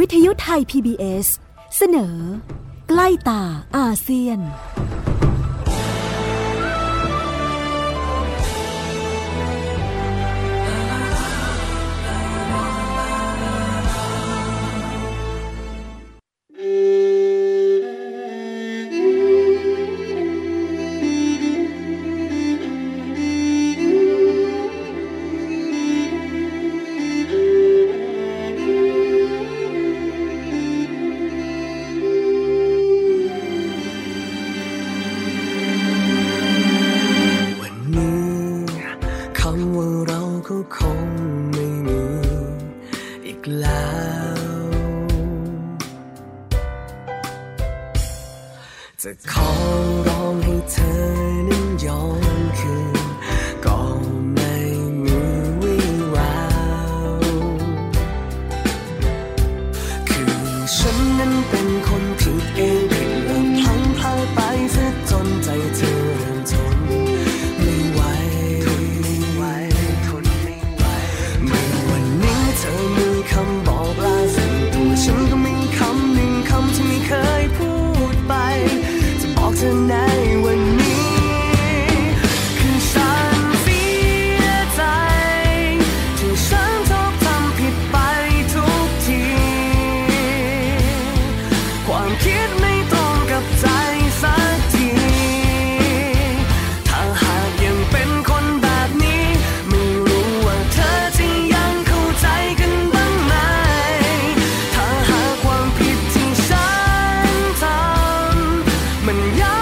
วิทยุไทย PBS เสนอใกล้ตาอาเซียนจะขอร้องให้เธอนั้นย้อนคืนก็ไม่มีวี่แววคือฉันนั้นเป็นคนผิดเองผิดเริ่มพลั้งพลาดไปซะจนใจเธอเริ่มทนไม่ไหวทนไม่ไหวเมื่อวันนี้เธอมีคำบอกลาซึ่งตัวฉันก็มีคำหนึ่งคำที่ไม่เคยพูดไปบอกเธอในวันนี้คือฉันเสียใจที่ฉันชอบทำผิดไปทุกทีความคิดไม่ตรงกับใจสักทีถ้าหากยังเป็นคนแบบนี้ไม่รู้ว่าเธอจะยังเข้าใจกันบ้างไหมถ้าหากความผิดที่ฉันทำมัน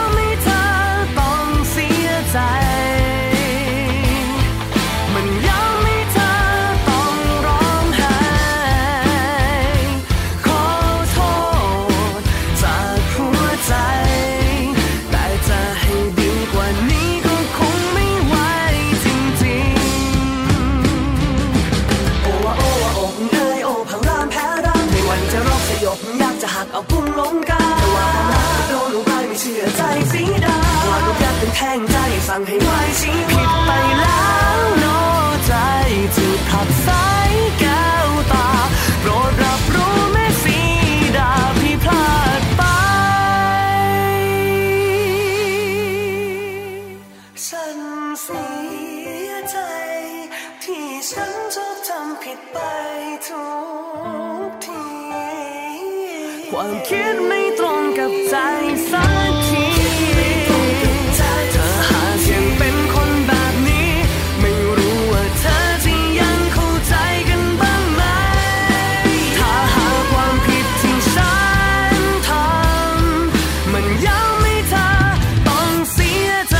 มันย้ำให้เธอต้องร้องไห้ขอโทษจากหัวใจแต่จะให้ดีกว่านี้ก็คงไม่ไหวจริงๆโอ้ว่าโอ้ว่าโอ้เอ้ยโอ้พังร้านแพ้ร้านไม่วันจะรบสยบอยากจะหักเอาพุ่งลงกาแต่ว่าความรักโดนลูกไปไม่เชื่อใจสีดาว่าลูกยักเป็นแท่งใจสั่งให้ไว้ชี้ผิดไปแล้วโน้ใจที่ขับสายแก้วตาโปรดรับรู้แม่สีดาพี่พลาดไปฉันเสียใจที่ฉันชอบทำผิดไปทุกทีความคิดไม่ตรงกับใจสักทีเธอหากยังเป็นคนแบบนี้ไม่รู้ว่าเธอจะยังเข้าใจกันบ้างไหมถ้าหากความผิดที่ฉันทำมันย้ำให้เธอต้องเสียใจ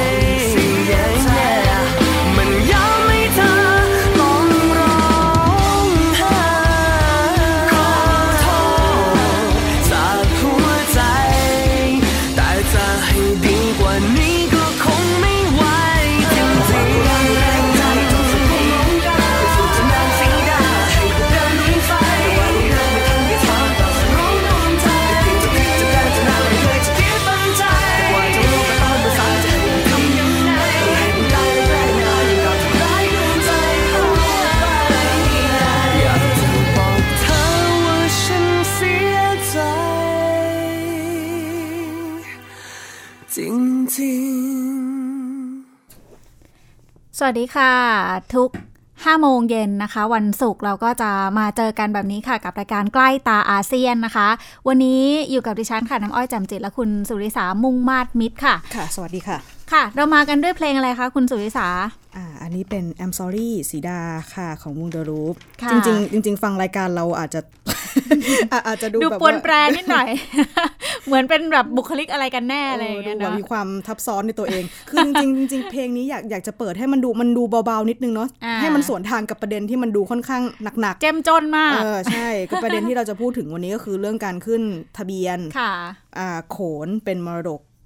มันย้ำให้เธอต้องร้องไห้ขอโทษจากหัวใจแต่จะให้ดีกว่านี้ก็คงไม่ไหวจริงๆใจต้องสกุลลงกาไปสู่จะนางสีดาให้เดินลุยไฟแต่ว่าลูกเดินไม่ทันได้ทำต่อสร้องน้องใจจะผิดจะได้จะน่าไม่เคยจะคิดตั้งใจแต่ว่าจะรู้ก็ต้องภาษาจะให้ทำยังไงต้องให้มันได้แรงงานกับทำร้ายดวงใจเขาไปอยากจะบอกเธอว่าฉันเสียใจจริงๆสวัสดีค่ะทุก5 โมงเย็นนะคะวันศุกร์เราก็จะมาเจอกันแบบนี้ค่ะกับรายการใกล้ตาอาเซียนนะคะวันนี้อยู่กับดิฉันค่ะน้ำอ้อยแจ่มจิตและคุณสุริษามุ่งมาดมิตรค่ะค่ะสวัสดีค่ะค่ะเรามากันด้วยเพลงอะไรคะคุณสุริษาอันนี้เป็น I'm Sorry สีดาค่ะของวง The Loop จริงฟังรายการเราอาจจะ อาจจะดูแบบปนแปรนิดหน่อย เหมือนเป็นแบบบุคลิกอะไรกันแน่อะไรอย่างเงี้ยเนาะมีความทับซ้อนในตัวเองคือจริงเพลงนี้อยากจะเปิดให้มันดูเบาๆนิดนึงเนาะให้มันสวนทางกับประเด็นที่มันดูค่อนข้างหนักๆเจ้มจนมากใช่ก็ประเด็นที่เราจะพูดถึงวันนี้ก็คือเรื่องการขึ้นทะเบียนโขนเป็นมรดก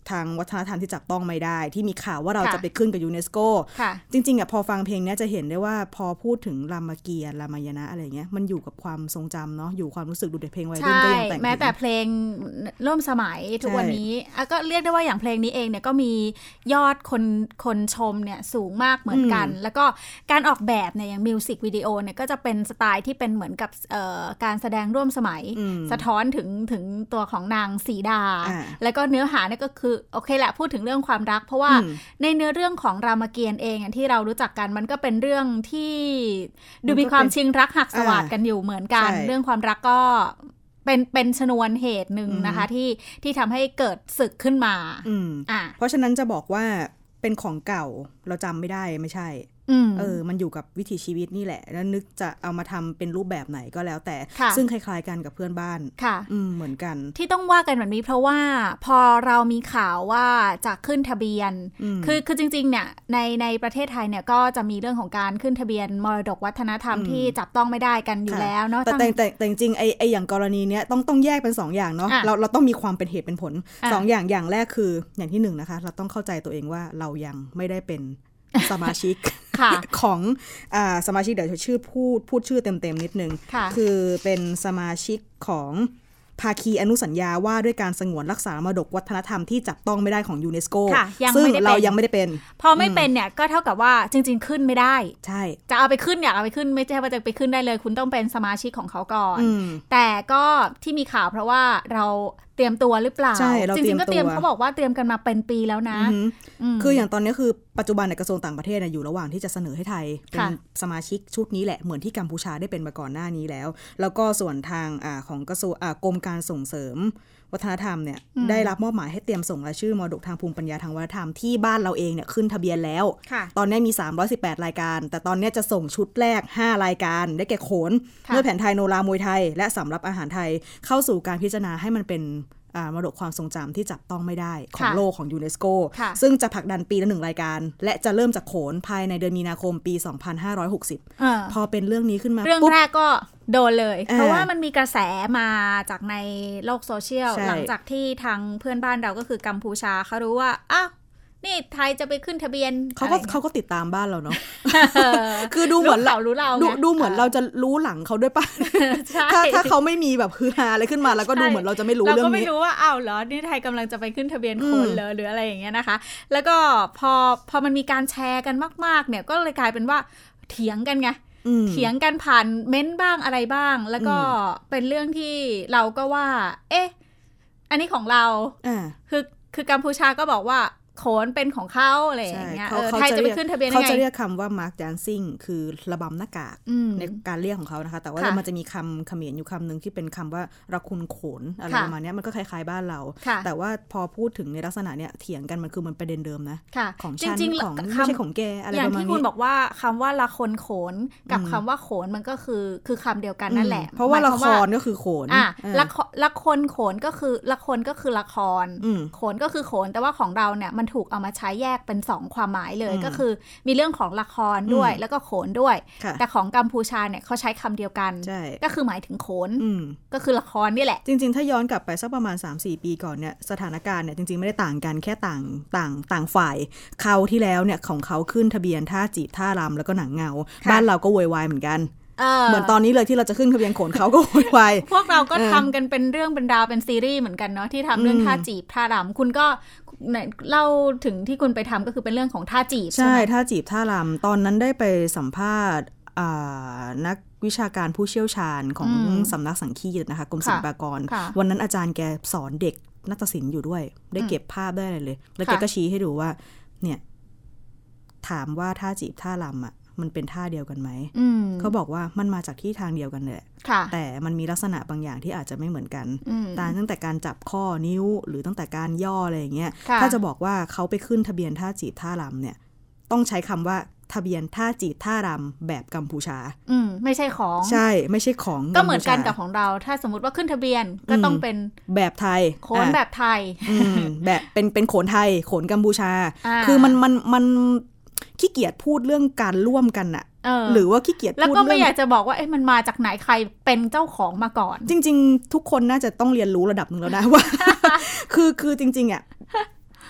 ทางวัฒนธรรมที่จับต้องไม่ได้ที่มีข่าวว่าเราจะไปขึ้นกับยูเนสโกจริงๆพอฟังเพลงนี้จะเห็นได้ว่าพอพูดถึงรามเกียรติ์รามายณะอะไรเงี้ยมันอยู่กับความทรงจำเนาะอยู่ความรู้สึกดูในเพลงวัยรุ่นก็ยังแต่งแม้แต่เพลงร่วมสมัยทุกวันนี้ก็เรียกได้ว่าอย่างเพลงนี้เองเนี่ยก็มียอดคนชมเนี่ยสูงมากเหมือนกันแล้วก็การออกแบบเนี่ยอย่างมิวสิกวิดีโอเนี่ยก็จะเป็นสไตล์ที่เป็นเหมือนกับการแสดงร่วมสมัยสะท้อนถึงตัวของนางสีดาแล้วก็เนื้อหาเนี่ยก็คือโอเคแหละพูดถึงเรื่องความรักเพราะว่าในเนื้อเรื่องของรามเกียรติ์เองที่เรารู้จักกันมันก็เป็นเรื่องที่ดูมีความชิงรักหักสวาทกันอยู่เหมือนกันเรื่องความรักก็เป็นชนวนเหตุหนึ่งนะคะที่ทำให้เกิดศึกขึ้นมาเพราะฉะนั้นจะบอกว่าเป็นของเก่าเราจำไม่ได้ไม่ใช่มันอยู่กับวิถีชีวิตนี่แหละแล้วนึกจะเอามาทำเป็นรูปแบบไหนก็แล้วแต่ซึ่งคล้ายๆกันกับเพื่อนบ้านเหมือนกันที่ต้องว่ากันแบบนี้เพราะว่าพอเรามีข่าวว่าจะขึ้นทะเบียนคือจริงๆเนี่ยในประเทศไทยเนี่ยก็จะมีเรื่องของการขึ้นทะเบียนมรดกวัฒนธรรมที่จับต้องไม่ได้กันอยู่แล้วเนาะแต่จริงๆไออย่างกรณีเนี้ยต้องแยกเป็น2อย่างเนาะเราต้องมีความเป็นเหตุเป็นผล2อย่างแรกคืออย่างที่1นะคะเราต้องเข้าใจตัวเองว่าเรายังไม่ได้เป็นสมาชิก ของสมาชิกเดี๋ยวชื่อพูดชื่อเต็มๆนิดนึงคือเป็นสมาชิกของภาคีอนุสัญญาว่าด้วยการสงวนรักษามรดกวัฒนธรรมที่จับต้องไม่ได้ของยูเนสโกซึ่งเรายังไม่ได้เป็นพอไม่เป็นเนี่ยก็เท่ากับว่าจริงๆขึ้นไม่ได้ใช่จะเอาไปขึ้นอยากเอาไปขึ้นไม่ใช่ว่าจะไปขึ้นได้เลยคุณต้องเป็นสมาชิกของเขาก่อนแต่ก็ที่มีข่าวเพราะว่าเราเตรียมตัวหรือเปล่าจริงๆก็เตรียมเขาบอกว่าเตรียมกันมาเป็นปีแล้วนะคืออย่างตอนนี้คือปัจจุบันในกระทรวงต่างประเทศอยู่ระหว่างที่จะเสนอให้ไทยเป็นสมาชิกชุดนี้แหละเหมือนที่กัมพูชาได้เป็นมาก่อนหน้านี้แล้วก็ส่วนทางของกระทรวงกรมการส่งเสริมวัฒนธรรมเนี่ยได้รับมอบหมายให้เตรียมส่งรายชื่อมรดกทางภูมิปัญญาทางวัฒนธรรมที่บ้านเราเองเนี่ยขึ้นทะเบียนแล้วตอนนี้มี318รายการแต่ตอนนี้จะส่งชุดแรก5รายการได้แก่โขนนวดแผนไทยโนรามวยไทยและสำรับอาหารไทยเข้าสู่การพิจารณาให้มันเป็นมรดกความทรงจำที่จับต้องไม่ได้ของโลกของยูเนสโกซึ่งจะผลักดันปีละ1รายการและจะเริ่มจากโขนภายในเดือนมีนาคมปี2560พอเป็นเรื่องนี้ขึ้นมาเรื่องแรกก็โดนเลยเพราะว่ามันมีกระแสมาจากในโลกโซเชียลหลังจากที่ทางเพื่อนบ้านเราก็คือกัมพูชาเขารู้ว่าอ้าวนี่ไทยจะไปขึ้นทะเบียนเขาก็ติดตามบ้านเราเนาะ คือดูเหมือนเราดูเหมือนเราจะรู้หลังเขาด้วยป่ะ ถ้าเขาไม่มีแบบฮือฮาอะไรขึ้นมาแล้วก็ดูเหมือนเราจะไม่รู้เรื่องนี้เราก็ไม่รู้ว่าอ้าวเหรอนี่ไทยกำลังจะไปขึ้นทะเบียนคนเลยหรืออะไรอย่างเงี้ยนะคะแล้วก็พอมันมีการแชร์กันมากๆเนี่ยก็เลยกลายเป็นว่าเถียงกันไงเถียงกันผ่านเม้นบ้างอะไรบ้างแล้วก็เป็นเรื่องที่เราก็ว่าเอ๊ะอันนี้ของเราคือกัมพูชาก็บอกว่าโขนเป็นของเขาอะไรอย่างเงี้ยไทยจะไปขึ้นทะเบียนยังไงเขาจะเรียกคำว่ามาร์คแดนซิ่งคือระบำหน้ากากในการเรียกของเขานะคะแต่ว่ามันจะมีคำเขมรอยู่คำนึงที่เป็นคำว่าระคุณโขนอะไรประมาณนี้มันก็คล้ายๆบ้านเราแต่ว่าพอพูดถึงในลักษณะเนี้ยเถียงกันมันคือมันประเด็นเดิมนะของฉันของไม่ใช่ของแกอะไรประมาณนี้อย่างที่คุณบอกว่าคำว่าละคนโขนกับคำว่าโขนมันก็คือคำเดียวกันนั่นแหละเพราะว่าละครก็คือโขนละคนโขนก็คือละคนก็คือละครโขนก็คือโขนแต่ว่าของเราเนี่ยมันถูกเอามาใช้แยกเป็น2ความหมายเลยก็คือมีเรื่องของละครด้วยแล้วก็โขนด้วยแต่ของกัมพูชาเนี่ยเขาใช้คำเดียวกันก็คือหมายถึงโขนก็คือละครนี่แหละจริงๆถ้าย้อนกลับไปสักประมาณ 3-4 ปีก่อนเนี่ยสถานการณ์เนี่ยจริงๆไม่ได้ต่างกันแค่ต่างฝ่ายคราวที่แล้วเนี่ยของเขาขึ้นทะเบียนท่าจีบท่ารำแล้วก็หนังเงาบ้านเราก็โวยวายเหมือนกันเหมือนตอนนี้เลยที่เราจะขึ้นทะเบียนโขนเขาก็โวยวายพวกเราก็ทำกันเป็นเรื่องเป็นราวเป็นซีรีส์เหมือนกันเนาะที่ทำเรื่องท่าจีบท่ารำคุณก็เล่าถึงที่คุณไปทำก็คือเป็นเรื่องของท่าจีบใช่ท่าจีบท่ารำตอนนั้นได้ไปสัมภาษณ์นักวิชาการผู้เชี่ยวชาญของสำนักสังคีตนะคะกรมศิลปากรวันนั้นอาจารย์แกสอนเด็กนาฏศิลป์อยู่ด้วยได้เก็บภาพได้เลยแล้วแกก็ชี้ให้ดูว่าเนี่ยถามว่าท่าจีบท่ารำมันเป็นท่าเดียวกันไหมเขาบอกว่ามันมาจากที่ทางเดียวกันเลยแต่มันมีลักษณะบางอย่างที่อาจจะไม่เหมือนกันตั้งแต่การจับข้อนิ้วหรือตั้งแต่การย่ออะไรอย่างเงี้ยถ้าจะบอกว่าเขาไปขึ้นทะเบียนท่าจีบท่ารำเนี่ยต้องใช้คำว่าทะเบียนท่าจีบท่ารำแบบกัมพูชาไม่ใช่ของใช่ไม่ใช่ของก็เหมือนกันกับของเราถ้าสมมติว่าขึ้นทะเบียนก็ต้องเป็นแบบไทยโขนแบบไทยแบบเป็นโขนไทยโขนกัมพูชาคือมันขี้เกียจพูดเรื่องการร่วมกันอะหรือว่าขี้เกียจพูดแล้วก็ไม่อยากจะบอกว่ามันมาจากไหนใครเป็นเจ้าของมาก่อนจริงๆทุกคนน่าจะต้องเรียนรู้ระดับนึงแล้วนะว่า คือจริงๆอะ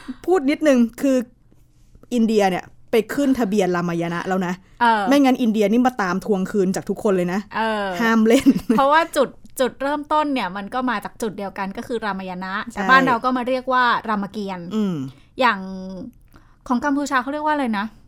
พูดนิดนึงคืออินเดียเนี่ยไปขึ้นทะเบียนรามายณะแล้วนะไม่งั้นอินเดียนี่มาตามทวงคืนจากทุกคนเลยนะห้ามเล่นเพราะว่าจุดเริ่มต้นเนี่ยมันก็มาจากจุดเดียวกันก็คือรามายณะแต่บ้านเราก็มาเรียกว่ารามเกียรติ์อย่างของกัมพูชาเขาเรียกว่าอะไรนะ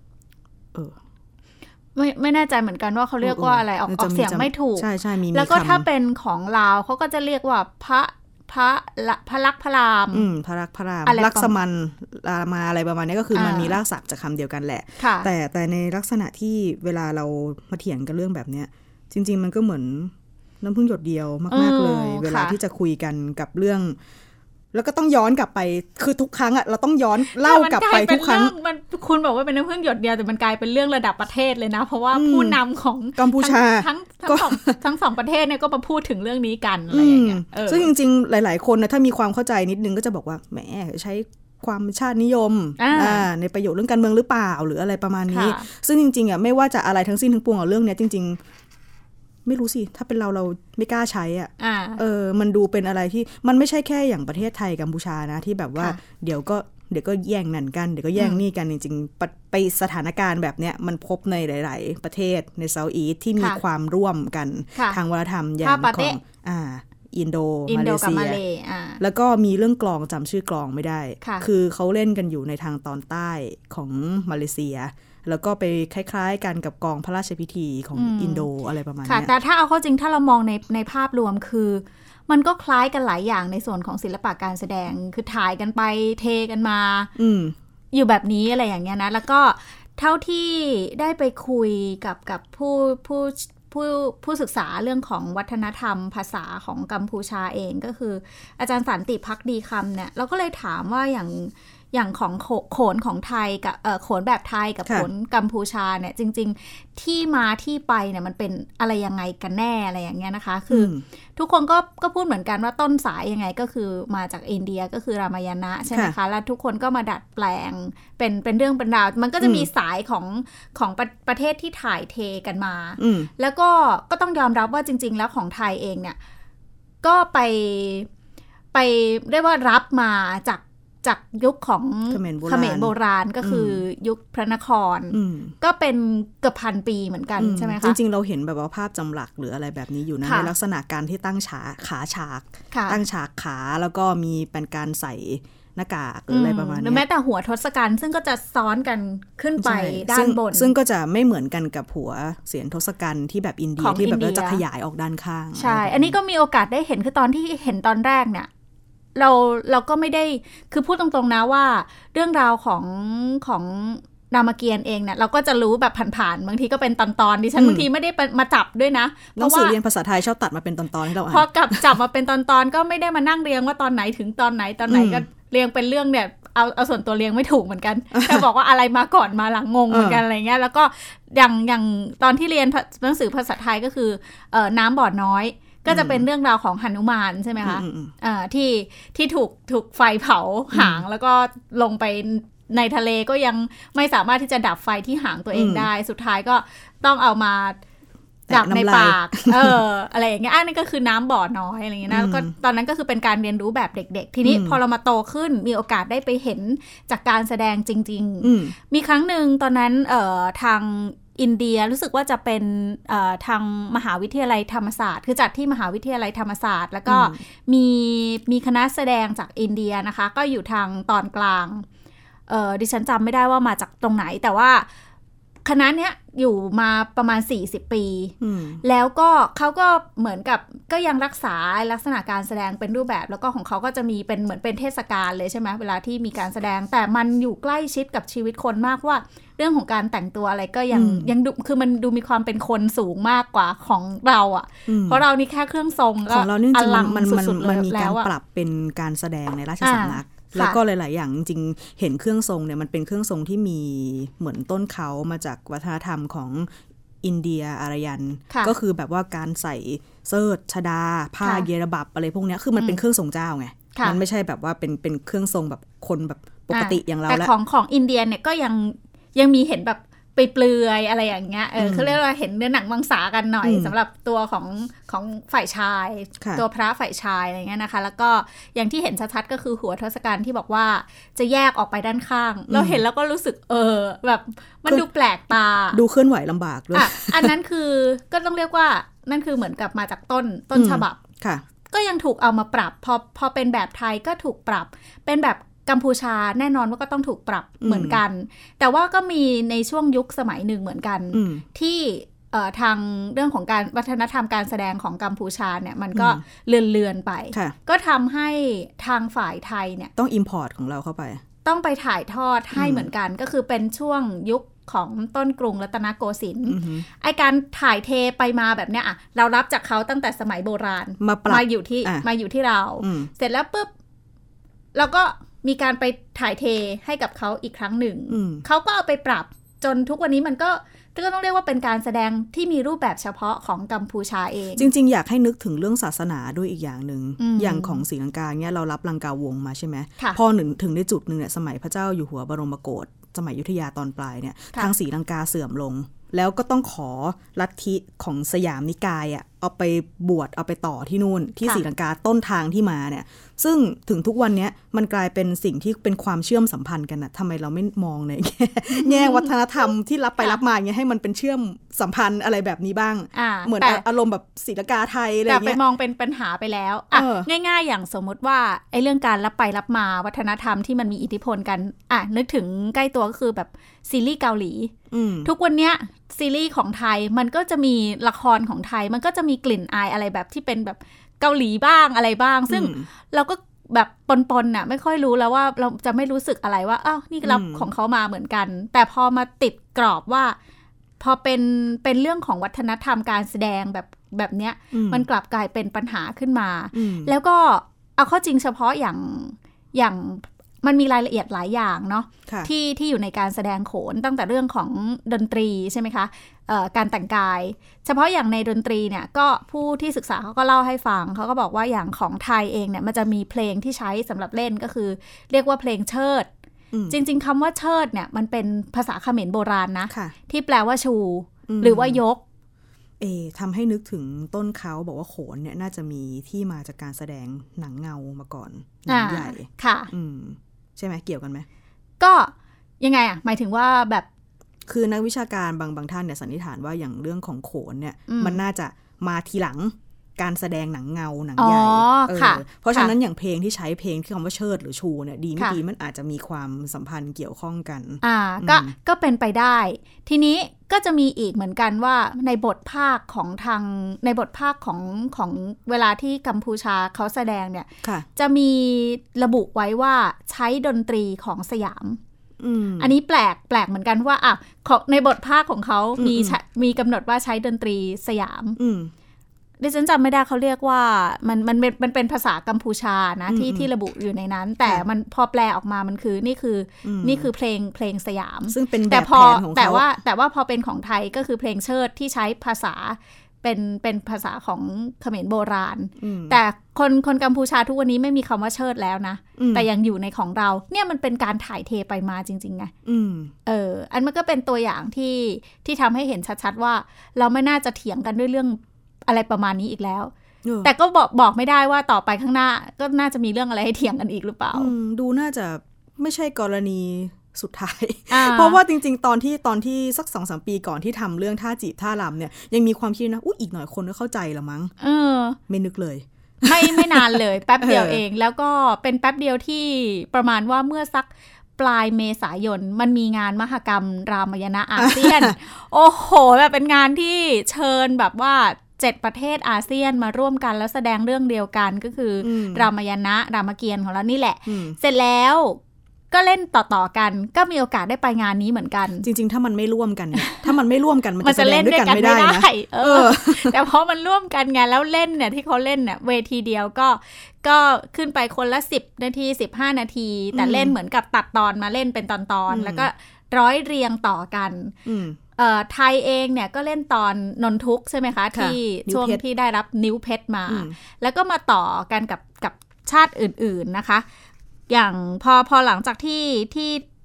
ไม่แน่ใจเหมือนกันว่าเขาเรียกว่าอะไรออกเสียงไม่ถูกใช่ๆมีแล้วก็ถ้าเป็นของลาวเขาก็จะเรียกว่าพระลักษณ์พระรามพระลักษณ์พระรามลักษมันรามาอะไรประมาณนี้ก็คือมันมีรากศัพท์จากคำเดียวกันแหละแต่ในลักษณะที่เวลาเรามาเถียงกันเรื่องแบบเนี้ยจริงๆมันก็เหมือนน้ำพึ่งหยดเดียวมากๆเลยเวลาที่จะคุยกันกับเรื่องแล้วก็ต้องย้อนกลับไปคือทุกครั้งอ่ะเราต้องย้อนเล่ากลับไปทุกครั้งมันคุณบอกว่าเป็นน้ำพึ่งหยดเดียวแต่มันกลายเป็นเรื่องระดับประเทศเลยนะเพราะว่าผู้นำของกัมพูชาทั้งสองประเทศเนี่ยก็มาพูดถึงเรื่องนี้กันอะไรอย่างเงี้ยซึ่งจริงๆหลายๆคนนะถ้ามีความเข้าใจนิดนึงก็จะบอกว่าแหมใช้ความชาตินิยมในประโยชน์เรื่องการเมืองหรือเปล่าหรืออะไรประมาณนี้ซึ่งจริงๆอ่ะไม่ว่าจะอะไรทั้งสิ้นทั้งปวงเรื่องเนี้ยจริงๆไม่รู้สิถ้าเป็นเราไม่กล้าใช้อ่ะมันดูเป็นอะไรที่มันไม่ใช่แค่อย่างประเทศไทยกัมพูชานะที่แบบว่าเดี๋ยวก็แย่งนั่นกันเดี๋ยวก็แย่งนี่กันจริงๆไปสถานการณ์แบบเนี้ยมันพบในหลายๆประเทศในเซาท์อีสต์ที่มีความร่วมกันทางวัฒนธรรมอย่างของอินโดมาเลเซียแล้วก็มีเรื่องกลองจำชื่อกลองไม่ได้คือเขาเล่นกันอยู่ในทางตอนใต้ของมาเลเซียแล้วก็ไปคล้ายๆกันกับกองพระราชพิธีของอินโดอะไรประมาณนี้แต่ถ้าเอาเข้าจริงถ้าเรามองในภาพรวมคือมันก็คล้ายกันหลายอย่างในส่วนของศิลปะการแสดงคือถ่ายกันไปเทกันมาอยู่แบบนี้อะไรอย่างเงี้ยนะแล้วก็เท่าที่ได้ไปคุยกับผู้ศึกษาเรื่องของวัฒนธรรมภาษาของกัมพูชาเองก็คืออาจารย์สันติภักดีคำเนี่ยเราก็เลยถามว่าอย่างของโขนของไทยกับโขนแบบไทยกับโขนกัมพูชาเนี่ยจริงๆที่มาที่ไปเนี่ยมันเป็นอะไรยังไงกันแน่อะไรอย่างเงี้ยนะคะคือทุกคนก็พูดเหมือนกันว่าต้นสายยังไงก็คือมาจากอินเดียก็คือรามายณะใช่ไหมคะแล้วทุกคนก็มาดัดแปลงเป็นเรื่องเป็นราวมันก็จะมีสายของประเทศที่ถ่ายเทกันมาแล้วก็ต้องยอมรับว่าจริงๆแล้วของไทยเองเนี่ยก็ไปเรียกว่ารับมาจากยุคของเขมรโบราณก็คือยุคพระนครก็เป็นเกือบพันปีเหมือนกันใช่ไหมคะจริงๆเราเห็นแบบว่าภาพจำหลักหรืออะไรแบบนี้อยู่นะในลักษณะการที่ตั้งขาฉากตั้งฉากขาแล้วก็มีเป็นการใส่หน้ากากหรืออะไรประมาณนี้แม้แต่หัวทศกัณฐ์ซึ่งก็จะซ้อนกันขึ้นไปด้านบนซึ่งก็จะไม่เหมือนกันกับหัวเสียนทศกัณฐ์ที่แบบอินเดียที่แบบจะขยายออกด้านข้างใช่อันนี้ก็มีโอกาสได้เห็นคือตอนที่เห็นตอนแรกเนี่ยเราก็ไม่ได้คือพูดตรงๆนะว่าเรื่องราวของรามเกียรติ์เองเนี่ยเราก็จะรู้แบบผ่านๆบางทีก็เป็นตอนๆดิฉันบางทีไม่ได้มาจับด้วยนะหนังสือเรียนภาษาไทยชอบตัดมาเป็นตอนๆให้เราอ่านพอกลับจับมาเป็นตอนๆก็ไม่ได้มานั่งเรียงว่าตอนไหนถึงตอนไหนก็เรียงเป็นเรื่องเนี่ยเอาส่วนตัวเรียงไม่ถูกเหมือนกันแต่บอกว่าอะไรมาก่อนมาหลังงงเหมือนกันอะไรเงี้ยแล้วก็อย่างตอนที่เรียนหนังสือภาษาไทยก็คือน้ำบ่อน้อยก็จะเป็นเรื่องราวของหนุมานใช่ไหมคะที่ถูกไฟเผาหางแล้วก็ลงไปในทะเลก็ยังไม่สามารถที่จะดับไฟที่หางตัวเองได้สุดท้ายก็ต้องเอามาดับในปากอะไรอย่างเงี้ยอันนี้ก็คือน้ำบ่อน้อยอะไรอย่างเงี้ยนะแล้วก็ตอนนั้นก็คือเป็นการเรียนรู้แบบเด็กๆทีนี้พอเรามาโตขึ้นมีโอกาสได้ไปเห็นจากการแสดงจริงๆมีครั้งหนึ่งตอนนั้นทางอินเดียรู้สึกว่าจะเป็นทางมหาวิทยาลัยธรรมศาสตร์คือจัดที่มหาวิทยาลัยธรรมศาสตร์แล้วก็มีคณะแสดงจากอินเดียนะคะก็อยู่ทางตอนกลางดิฉันจำไม่ได้ว่ามาจากตรงไหนแต่ว่าคณะเนี้ยอยู่มาประมาณ40ปีแล้วก็เขาก็เหมือนกับก็ยังรักษาลักษณะการแสดงเป็นรูปแบบแล้วก็ของเขาก็จะมีเป็นเหมือนเป็นเทศกาลเลยใช่ไหมเวลาที่มีการแสดงแต่มันอยู่ใกล้ชิดกับชีวิตคนมากว่าเรื่องของการแต่งตัวอะไรก็ยังดูคือมันดูมีความเป็นคนสูงมากกว่าของเราอ่ะเพราะเรานี่แค่เครื่องทรงของเรานี่จริงมันมีการปรับเป็นการแสดงในราชสำนักแล้วก็หลายๆอย่างจริงเห็นเครื่องทรงเนี่ยมันเป็นเครื่องทรงที่มีเหมือนต้นเขามาจากวัฒนธรรมของอินเดียอารยันก็คือแบบว่าการใส่เสิร์ชดาผ้าเยรบับอะไรพวกนี้คือมันเป็นเครื่องทรงเจ้าไงมันไม่ใช่แบบว่าเป็นเครื่องทรงแบบคนแบบปกติอย่างเราแล้วแต่ของอินเดียเนี่ยก็ยังมีเห็นแบบไปเปลือยอะไรอย่างเงี้ยเขาเรียกว่าเห็นเนื้อหนังมังสากันหน่อยสำหรับตัวของฝ่ายชายตัวพระฝ่ายชายอะไรเงี้ยนะคะแล้วก็อย่างที่เห็นชัดๆก็คือหัวทศกัณฐ์ที่บอกว่าจะแยกออกไปด้านข้างเราเห็นแล้วก็รู้สึกแบบมันดูแปลกตาดูเคลื่อนไหวลำบากด้วยอันนั้นคือก็ต้องเรียกว่านั่นคือเหมือนกับมาจากต้นฉบับก็ยังถูกเอามาปรับพอเป็นแบบไทยก็ถูกปรับเป็นแบบกัมพูชาแน่นอนว่าก็ต้องถูกปรับเหมือนกันแต่ว่าก็มีในช่วงยุคสมัยหนึ่งเหมือนกันที่ทางเรื่องของการวัฒนธรรมการแสดงของกัมพูชาเนี่ยมันก็เลือนไปก็ทำให้ทางฝ่ายไทยเนี่ยต้อง import ของเราเข้าไปต้องไปถ่ายทอดให้เหมือนกันก็คือเป็นช่วงยุคของต้นกรุงรัตนโกสินทร์ไอการถ่ายเทไปมาแบบเนี้ยเรารับจากเขาตั้งแต่สมัยโบราณมาอยู่ที่เราเสร็จแล้วปุ๊บเราก็มีการไปถ่ายเทให้กับเขาอีกครั้งหนึ่งเขาก็เอาไปปรับจนทุกวันนี้มันก็ต้องเรียกว่าเป็นการแสดงที่มีรูปแบบเฉพาะของกัมพูชาเองจริงๆอยากให้นึกถึงเรื่องศาสนาด้วยอีกอย่างหนึ่งอย่างของศรีลังกาเนี่ยเรารับลังกาวงศ์มาใช่ไหมพอถึงในจุดหนึ่งเนี่ยสมัยพระเจ้าอยู่หัวบรมโกศสมัยอยุธยาตอนปลายเนี่ยทางศรีลังกาเสื่อมลงแล้วก็ต้องขอลัทธิของสยามนิกายเอาไปบวชเอาไปต่อที่นู่นที่ศรีลังกาต้นทางที่มาเนี่ยซึ่งถึงทุกวันนี้มันกลายเป็นสิ่งที่เป็นความเชื่อมสัมพันธ์กันนะทำไมเราไม่มองในแง่วัฒนธรรมที่รับไปรับมาอย่างเงี้ยให้มันเป็นเชื่อมสัมพันธ์อะไรแบบนี้บ้างเหมือนอารมณ์แบบศรีลังกาไทยอะไรเงี้ยแต่ไปมองเป็นปัญหาไปแล้วง่ายๆอย่างสมมติว่าไอ้เรื่องการรับไปรับมาวัฒนธรรมที่มันมีอิทธิพลกันนึกถึงใกล้ตัวก็คือแบบซีรีส์เกาหลีทุกวันเนี้ยซีรีส์ของไทยมันก็จะมีละครของไทยมันก็จะมีกลิ่นอายอะไรแบบที่เป็นแบบเกาหลีบ้างอะไรบ้างซึ่งเราก็แบบปนๆน่ะไม่ค่อยรู้แล้วว่าเราจะไม่รู้สึกอะไรว่าอ้าวนี่รับของเขามาเหมือนกันแต่พอมาติดกรอบว่าพอเป็นเรื่องของวัฒนธรรมการแสดงแบบเนี้ยมันกลับกลายเป็นปัญหาขึ้นมาแล้วก็เอาเข้าจริงเฉพาะอย่างมันมีรายละเอียดหลายอย่างเนาะที่อยู่ในการแสดงโขนตั้งแต่เรื่องของดนตรีใช่ไหมคะการแต่งกายเฉพาะอย่างในดนตรีเนี่ยก็ผู้ที่ศึกษาเขาก็เล่าให้ฟังเขาก็บอกว่าอย่างของไทยเองเนี่ยมันจะมีเพลงที่ใช้สำหรับเล่นก็คือเรียกว่าเพลงเชิดจริงๆคำว่าเชิดเนี่ยมันเป็นภาษาเขมรโบราณนะที่แปลว่าชูหรือว่ายกทำให้นึกถึงต้นเขาบอกว่าโขนเนี่ยน่าจะมีที่มาจากการแสดงหนังเงามาก่อนหนังใหญ่ค่ะใช่ไหมเกี่ยวกันไหมก็ยังไงหมายถึงว่าแบบคือนักวิชาการบางท่านเนี่ยสันนิษฐานว่าอย่างเรื่องของโขนเนี่ยมันน่าจะมาทีหลังการแสดงหนังเงาหนังใหญ่เพราะฉะนั้นอย่างเพลงที่ใช้เพลงที่คำว่าเชิดหรือชูเนี่ยดีไม่ดีมันอาจจะมีความสัมพันธ์เกี่ยวข้องกันก็เป็นไปได้ทีนี้ก็จะมีอีกเหมือนกันว่าในบทภาคของในบทภาคของเวลาที่กัมพูชาเขาแสดงเนี่ยจะมีระบุไว้ว่าใช้ดนตรีของสยามอันนี้แปลกเหมือนกันว่าในบทภาคของเขามีกำหนดว่าใช้ดนตรีสยามดิฉันจำไม่ได้เขาเรียกว่ามันเป็นภาษากัมพูชานะที่ระบุอยู่ในนั้นแต่มันพอแปลออกมามันคือนี่คือเพลงสยามซึ่งเป็นแบบแผนของเขาแต่ว่าพอเป็นของไทยก็คือเพลงเชิดที่ใช้ภาษาเป็นภาษาของเขมรโบราณแต่คนกัมพูชาทุกวันนี้ไม่มีคำว่าเชิดแล้วนะแต่ยังอยู่ในของเราเนี่ยมันเป็นการถ่ายเทไปมาจริงๆไงอันมันก็เป็นตัวอย่างที่ทำให้เห็นชัดๆว่าเราไม่น่าจะเถียงกันด้วยเรื่องอะไรประมาณนี้อีกแล้วแต่ก็บอกไม่ได้ว่าต่อไปข้างหน้าก็น่าจะมีเรื่องอะไรให้เถียงกันอีกหรือเปล่าดูน่าจะไม่ใช่กรณีสุดท้ายเพราะว่าจริงๆตอนที่สัก 2-3 ปีก่อนที่ทำเรื่องท่าจีบท่ารำเนี่ยยังมีความคิดนะอีกหน่อยคนก็เข้าใจละมั้งไม่นึกเลยไม่นานเลยแป๊บเดียวเองแล้วก็เป็นแป๊บเดียวที่ประมาณว่าเมื่อสักปลายเมษายนมันมีงานมหกรรมรามายณะอาเซียน โอ้โหแบบเป็นงานที่เชิญแบบว่า7ประเทศอาเซียนมาร่วมกันแล้วแสดงเรื่องเดียวกันก็คือรามายณะรามเกียรติ์ของเรานี่แหละเสร็จแล้วก็เล่นต่อๆกันก็มีโอกาสได้ไปงานนี้เหมือนกันจริงๆถ้ามันไม่ร่วมกันถ้ามันไม่ร่วมกันมันจะเล่นด้วยกันไม่ได้นะแต่พอมันร่วมกันไงแล้วเล่นเนี่ยที่เขาเล่นเนี่ยเวทีเดียวก็ขึ้นไปคนละ10นาที15นาทีแต่เล่นเหมือนกับตัดตอนมาเล่นเป็นตอนๆแล้วก็ร้อยเรียงต่อกันไทยเองเนี่ยก็เล่นตอนนนทุกใช่ไหมคะที่ช่วงที่ได้รับนิ้วเพชรมาแล้วก็มาต่อกันกับชาติอื่นๆนะคะอย่างพอหลังจากที่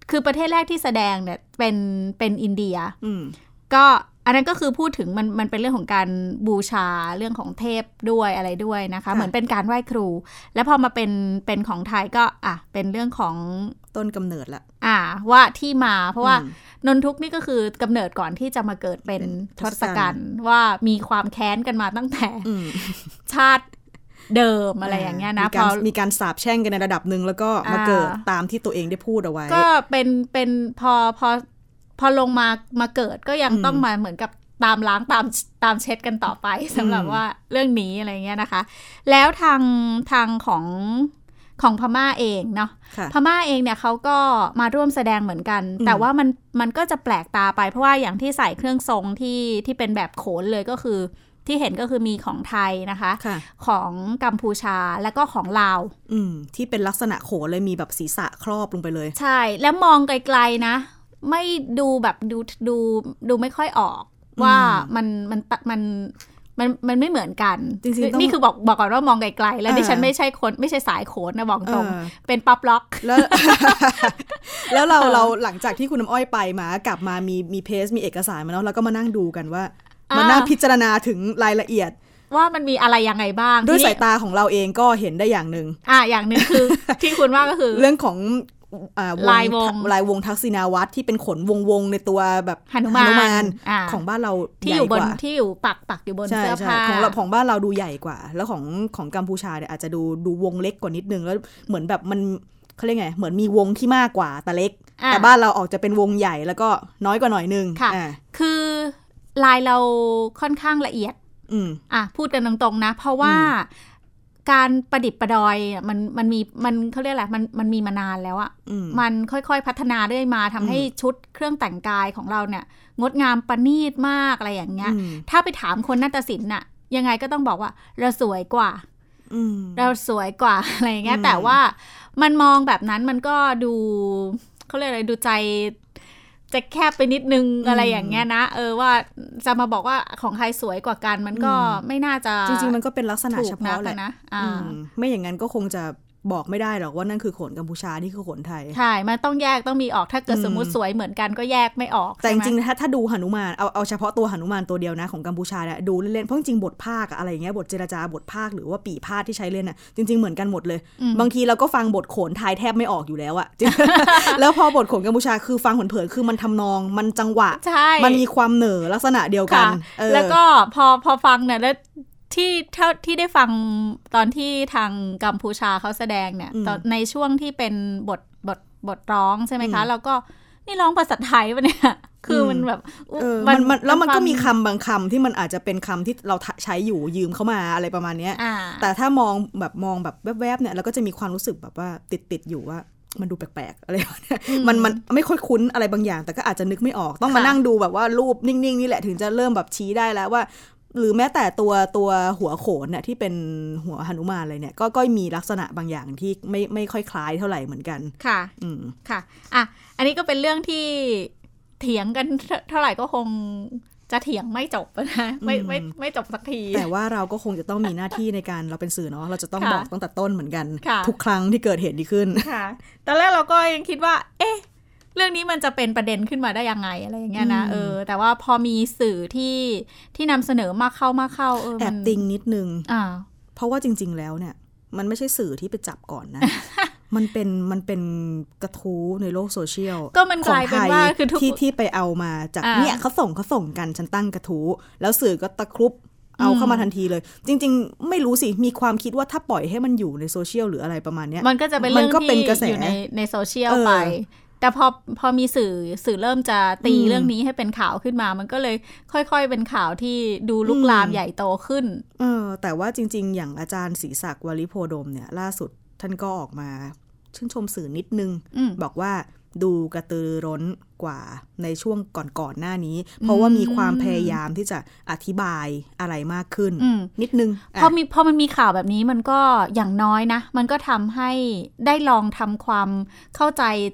คือประเทศแรกที่แสดงเนี่ยเป็นอินเดียก็อันนั้นก็คือพูดถึงมันเป็นเรื่องของการบูชาเรื่องของเทพด้วยอะไรด้วยนะคะเหมือนเป็นการไหว้ครูแล้วพอมาเป็นของไทยก็เป็นเรื่องของต้นกำเนิดละว่าที่มาเพราะว่านนทุกนี่ก็คือกำเนิดก่อนที่จะมาเกิดเป็นทศกัณฐ์ว่ามีความแค้นกันมาตั้งแต่ชาติเดิมอะไรอย่างเงี้ยนะมีการสาปแช่งกันในระดับหนึ่งแล้วก็มาเกิดตามที่ตัวเองได้พูดเอาไว้ก็เป็นพอลงมาเกิดก็ยังต้องมาเหมือนกับตามล้างตามเช็ดกันต่อไปสำหรับว่าเรื่องนี้อะไรเงี้ยนะคะแล้วทางของพม่าเองเนาะพม่าเองเนี่ยเขาก็มาร่วมแสดงเหมือนกันแต่ว่ามันก็จะแปลกตาไปเพราะว่าอย่างที่ใส่เครื่องทรงที่เป็นแบบโขนเลยก็คือที่เห็นก็คือมีของไทยนะคะของกัมพูชาแล้วก็ของลาวที่เป็นลักษณะโขนเลยมีแบบศีรษะครอบลงไปเลยใช่แล้วมองไกลๆนะไม่ดูแบบดูไม่ค่อยออกว่ามันไม่เหมือนกันจริงๆนี่คือบอกก่อนว่ามองไกลๆแล้วดิฉันไม่ใช่สายโขนนะบอกตรงเป็นป๊อปล็อกแล้วเราหลังจากที่คุณน้ำอ้อยไปมากลับมามีเพจมีเอกสารมาเนาะแล้วก็มานั่งดูกันว่ามานั่งพิจารณาถึงรายละเอียดว่ามันมีอะไรยังไงบ้างด้วยสายตาของเราเองก็เห็นได้อย่างนึงอย่างนึงคือ ที่คุณว่าก็คือเรื่องของลายวงทักษิณาวัตรที่เป็นขนวงในตัวแบบหนุมานของบ้านเราที่อยู่บนที่อยู่ปักอยู่บนเสื้อผ้าของบ้านเราดูใหญ่กว่าแล้วของกัมพูชาเนี่ยอาจจะดูวงเล็กกว่านิดนึงแล้วเหมือนแบบมันเขาเรียกไงเหมือนมีวงที่มากกว่าแต่เล็กแต่บ้านเราออกจะเป็นวงใหญ่แล้วก็น้อยกว่าหน่อยนึงคือลายเราค่อนข้างละเอียดพูดกันตรงๆนะเพราะว่าการประดิษฐ์ประดอยมันเขาเรียกอะไรมันมีมานานแล้วมันค่อยๆพัฒนาเรื่อยมาทำให้ชุดเครื่องแต่งกายของเราเนี่ยงดงามประณีตมากอะไรอย่างเงี้ยถ้าไปถามคนนาฏศิลป์น่ะยังไงก็ต้องบอกว่าเราสวยกว่าเราสวยกว่าอะไรอย่างเงี้ยแต่ว่ามันมองแบบนั้นมันก็ดูเขาเรียกอะไรดูใจจะแคบไปนิดนึงอะไรอย่างเงี้ยนะว่าจะมาบอกว่าของใครสวยกว่ากันมันก็ไม่น่าจะจริงๆมันก็เป็นลักษณะเฉพาะแหละนะไม่อย่างนั้นก็คงจะบอกไม่ได้หรอกว่านั่นคือขนกัมพูชานี่คือขนไทยใช่มันต้องแยกต้องมีออกถ้าเกิดสมมุติสวยเหมือนกันก็แยกไม่ออกแต่จริงๆถ้าดูหนุมานเอาเฉพาะตัวหนุมานตัวเดียวนะของกัมพูชาเนี่ยดูเล่นๆเพราะจริงๆบทภาคอะไรอย่างเงี้ยบทเจรจาบทภาคหรือว่าปี่พาทที่ใช้เล่นน่ะจริงๆเหมือนกันหมดเลยบางทีเราก็ฟังบทโขนไทยแทบไม่ออกอยู่แล้วอะแล้วพอบทโขนกัมพูชาคือฟังเผินๆคือมันทำนองมันจังหวะมันมีความเหน่อลักษณะเดียวกันแล้วก็พอฟังเนี่ยแล้วที่ได้ฟังตอนที่ทางกัมพูชาเขาแสดงเนี่ยในช่วงที่เป็นบทร้องใช่ไหมคะแล้วก็นี่ร้องภาษาไทยปะเนี่ยคือมันแบบมันแล้วมันก็มีคำบางคำที่มันอาจจะเป็นคำที่เราใช้อยู่ยืมเข้ามาอะไรประมาณนี้แต่ถ้ามองแบบแวบๆเนี่ยเราก็จะมีความรู้สึกแบบว่าติดอยู่ว่ามันดูแปลกๆอะไรเนี่ยมันไม่ค่อยคุ้นอะไรบางอย่างแต่ก็อาจจะนึกไม่ออกต้องมานั่งดูแบบว่ารูปนิ่งๆนี่แหละถึงจะเริ่มแบบชี้ได้แล้วว่าหรือแม้แต่ตัวหัวโขนเนี่ยที่เป็นหัวหนุมานอะไรเนี่ยก็มีลักษณะบางอย่างที่ไม่ค่อยคล้ายเท่าไหร่เหมือนกันค่ะค่ะอันนี้ก็เป็นเรื่องที่เถียงกันเท่าไหร่ก็คงจะเถียงไม่จบนะไม่จบสักทีแต่ว่าเราก็คงจะต้องมีหน้าที่ในการเราเป็นสื่อเนาะเราจะต้องบอกตั้งแต่ต้นเหมือนกันทุกครั้งที่เกิดเหตุนี้ขึ้นค่ะตอนแรกเราก็ยังคิดว่าเรื่องนี้มันจะเป็นประเด็นขึ้นมาได้ยังไงอะไรอย่างเงี้ยนะแต่ว่าพอมีสื่อที่นำเสนอมากเข้าแอบติงนิดนึงเพราะว่าจริงๆแล้วเนี่ยมันไม่ใช่สื่อที่ไปจับก่อนนะ มันเป็นกระทู้ในโลกโซเชียลก็มันกลายเป็นว่าคือที่ไปเอามาจากเนี่ยเขาส่งกันฉันตั้งกระทู้แล้วสื่อก็ตะครุบเอาเข้ามาทันทีเลยจริงๆไม่รู้สิมีความคิดว่าถ้าปล่อยให้มันอยู่ในโซเชียลหรืออะไรประมาณนี้มันก็จะเป็นเรื่องที่อยู่ในโซเชียลไปแต่พอมีสื่อเริ่มจะตีเรื่องนี้ให้เป็นข่าวขึ้นมามันก็เลยค่อยๆเป็นข่าวที่ดูลุกลามใหญ่โตขึ้นแต่ว่าจริงๆอย่างอาจารย์ศรีศักดิ์วลิโพดมเนี่ยล่าสุดท่านก็ออกมาชื่นชมสื่อนิดนึงบอกว่าดูกระตือร้นกว่าในช่วงก่อนหน้านี้เพราะว่ามีความพยายามที่จะอธิบายอะไรมากขึ้นนิดนึงพอมันมีข่าวแบบนี้มันก็อย่างน้อยนะมันก็ทำให้ได้ลองทำความเข้าใจจาก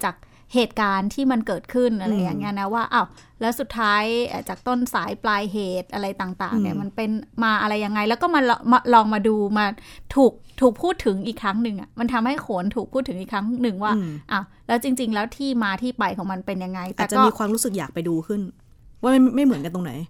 เหตุการณ์ที่มันเกิดขึ้นอะไรอย่างเงี้ยนะว่าอ้าวแล้วสุดท้ายจากต้นสายปลายเหตุอะไรต่างๆเนี่ยมันเป็นมาอะไรยังไงแล้วก็มาลองมาดูมาถูกพูดถึงอีกครั้งหนึ่งอ่ะมันทำให้โขนถูกพูดถึงอีกครั้งหนึ่งว่าอ้าวแล้วจริงๆแล้วที่มาที่ไปของมันเป็นยังไงอาจจะมีความรู้สึกอยากไปดูขึ้นว่าไม่เหมือนกันตรงไหน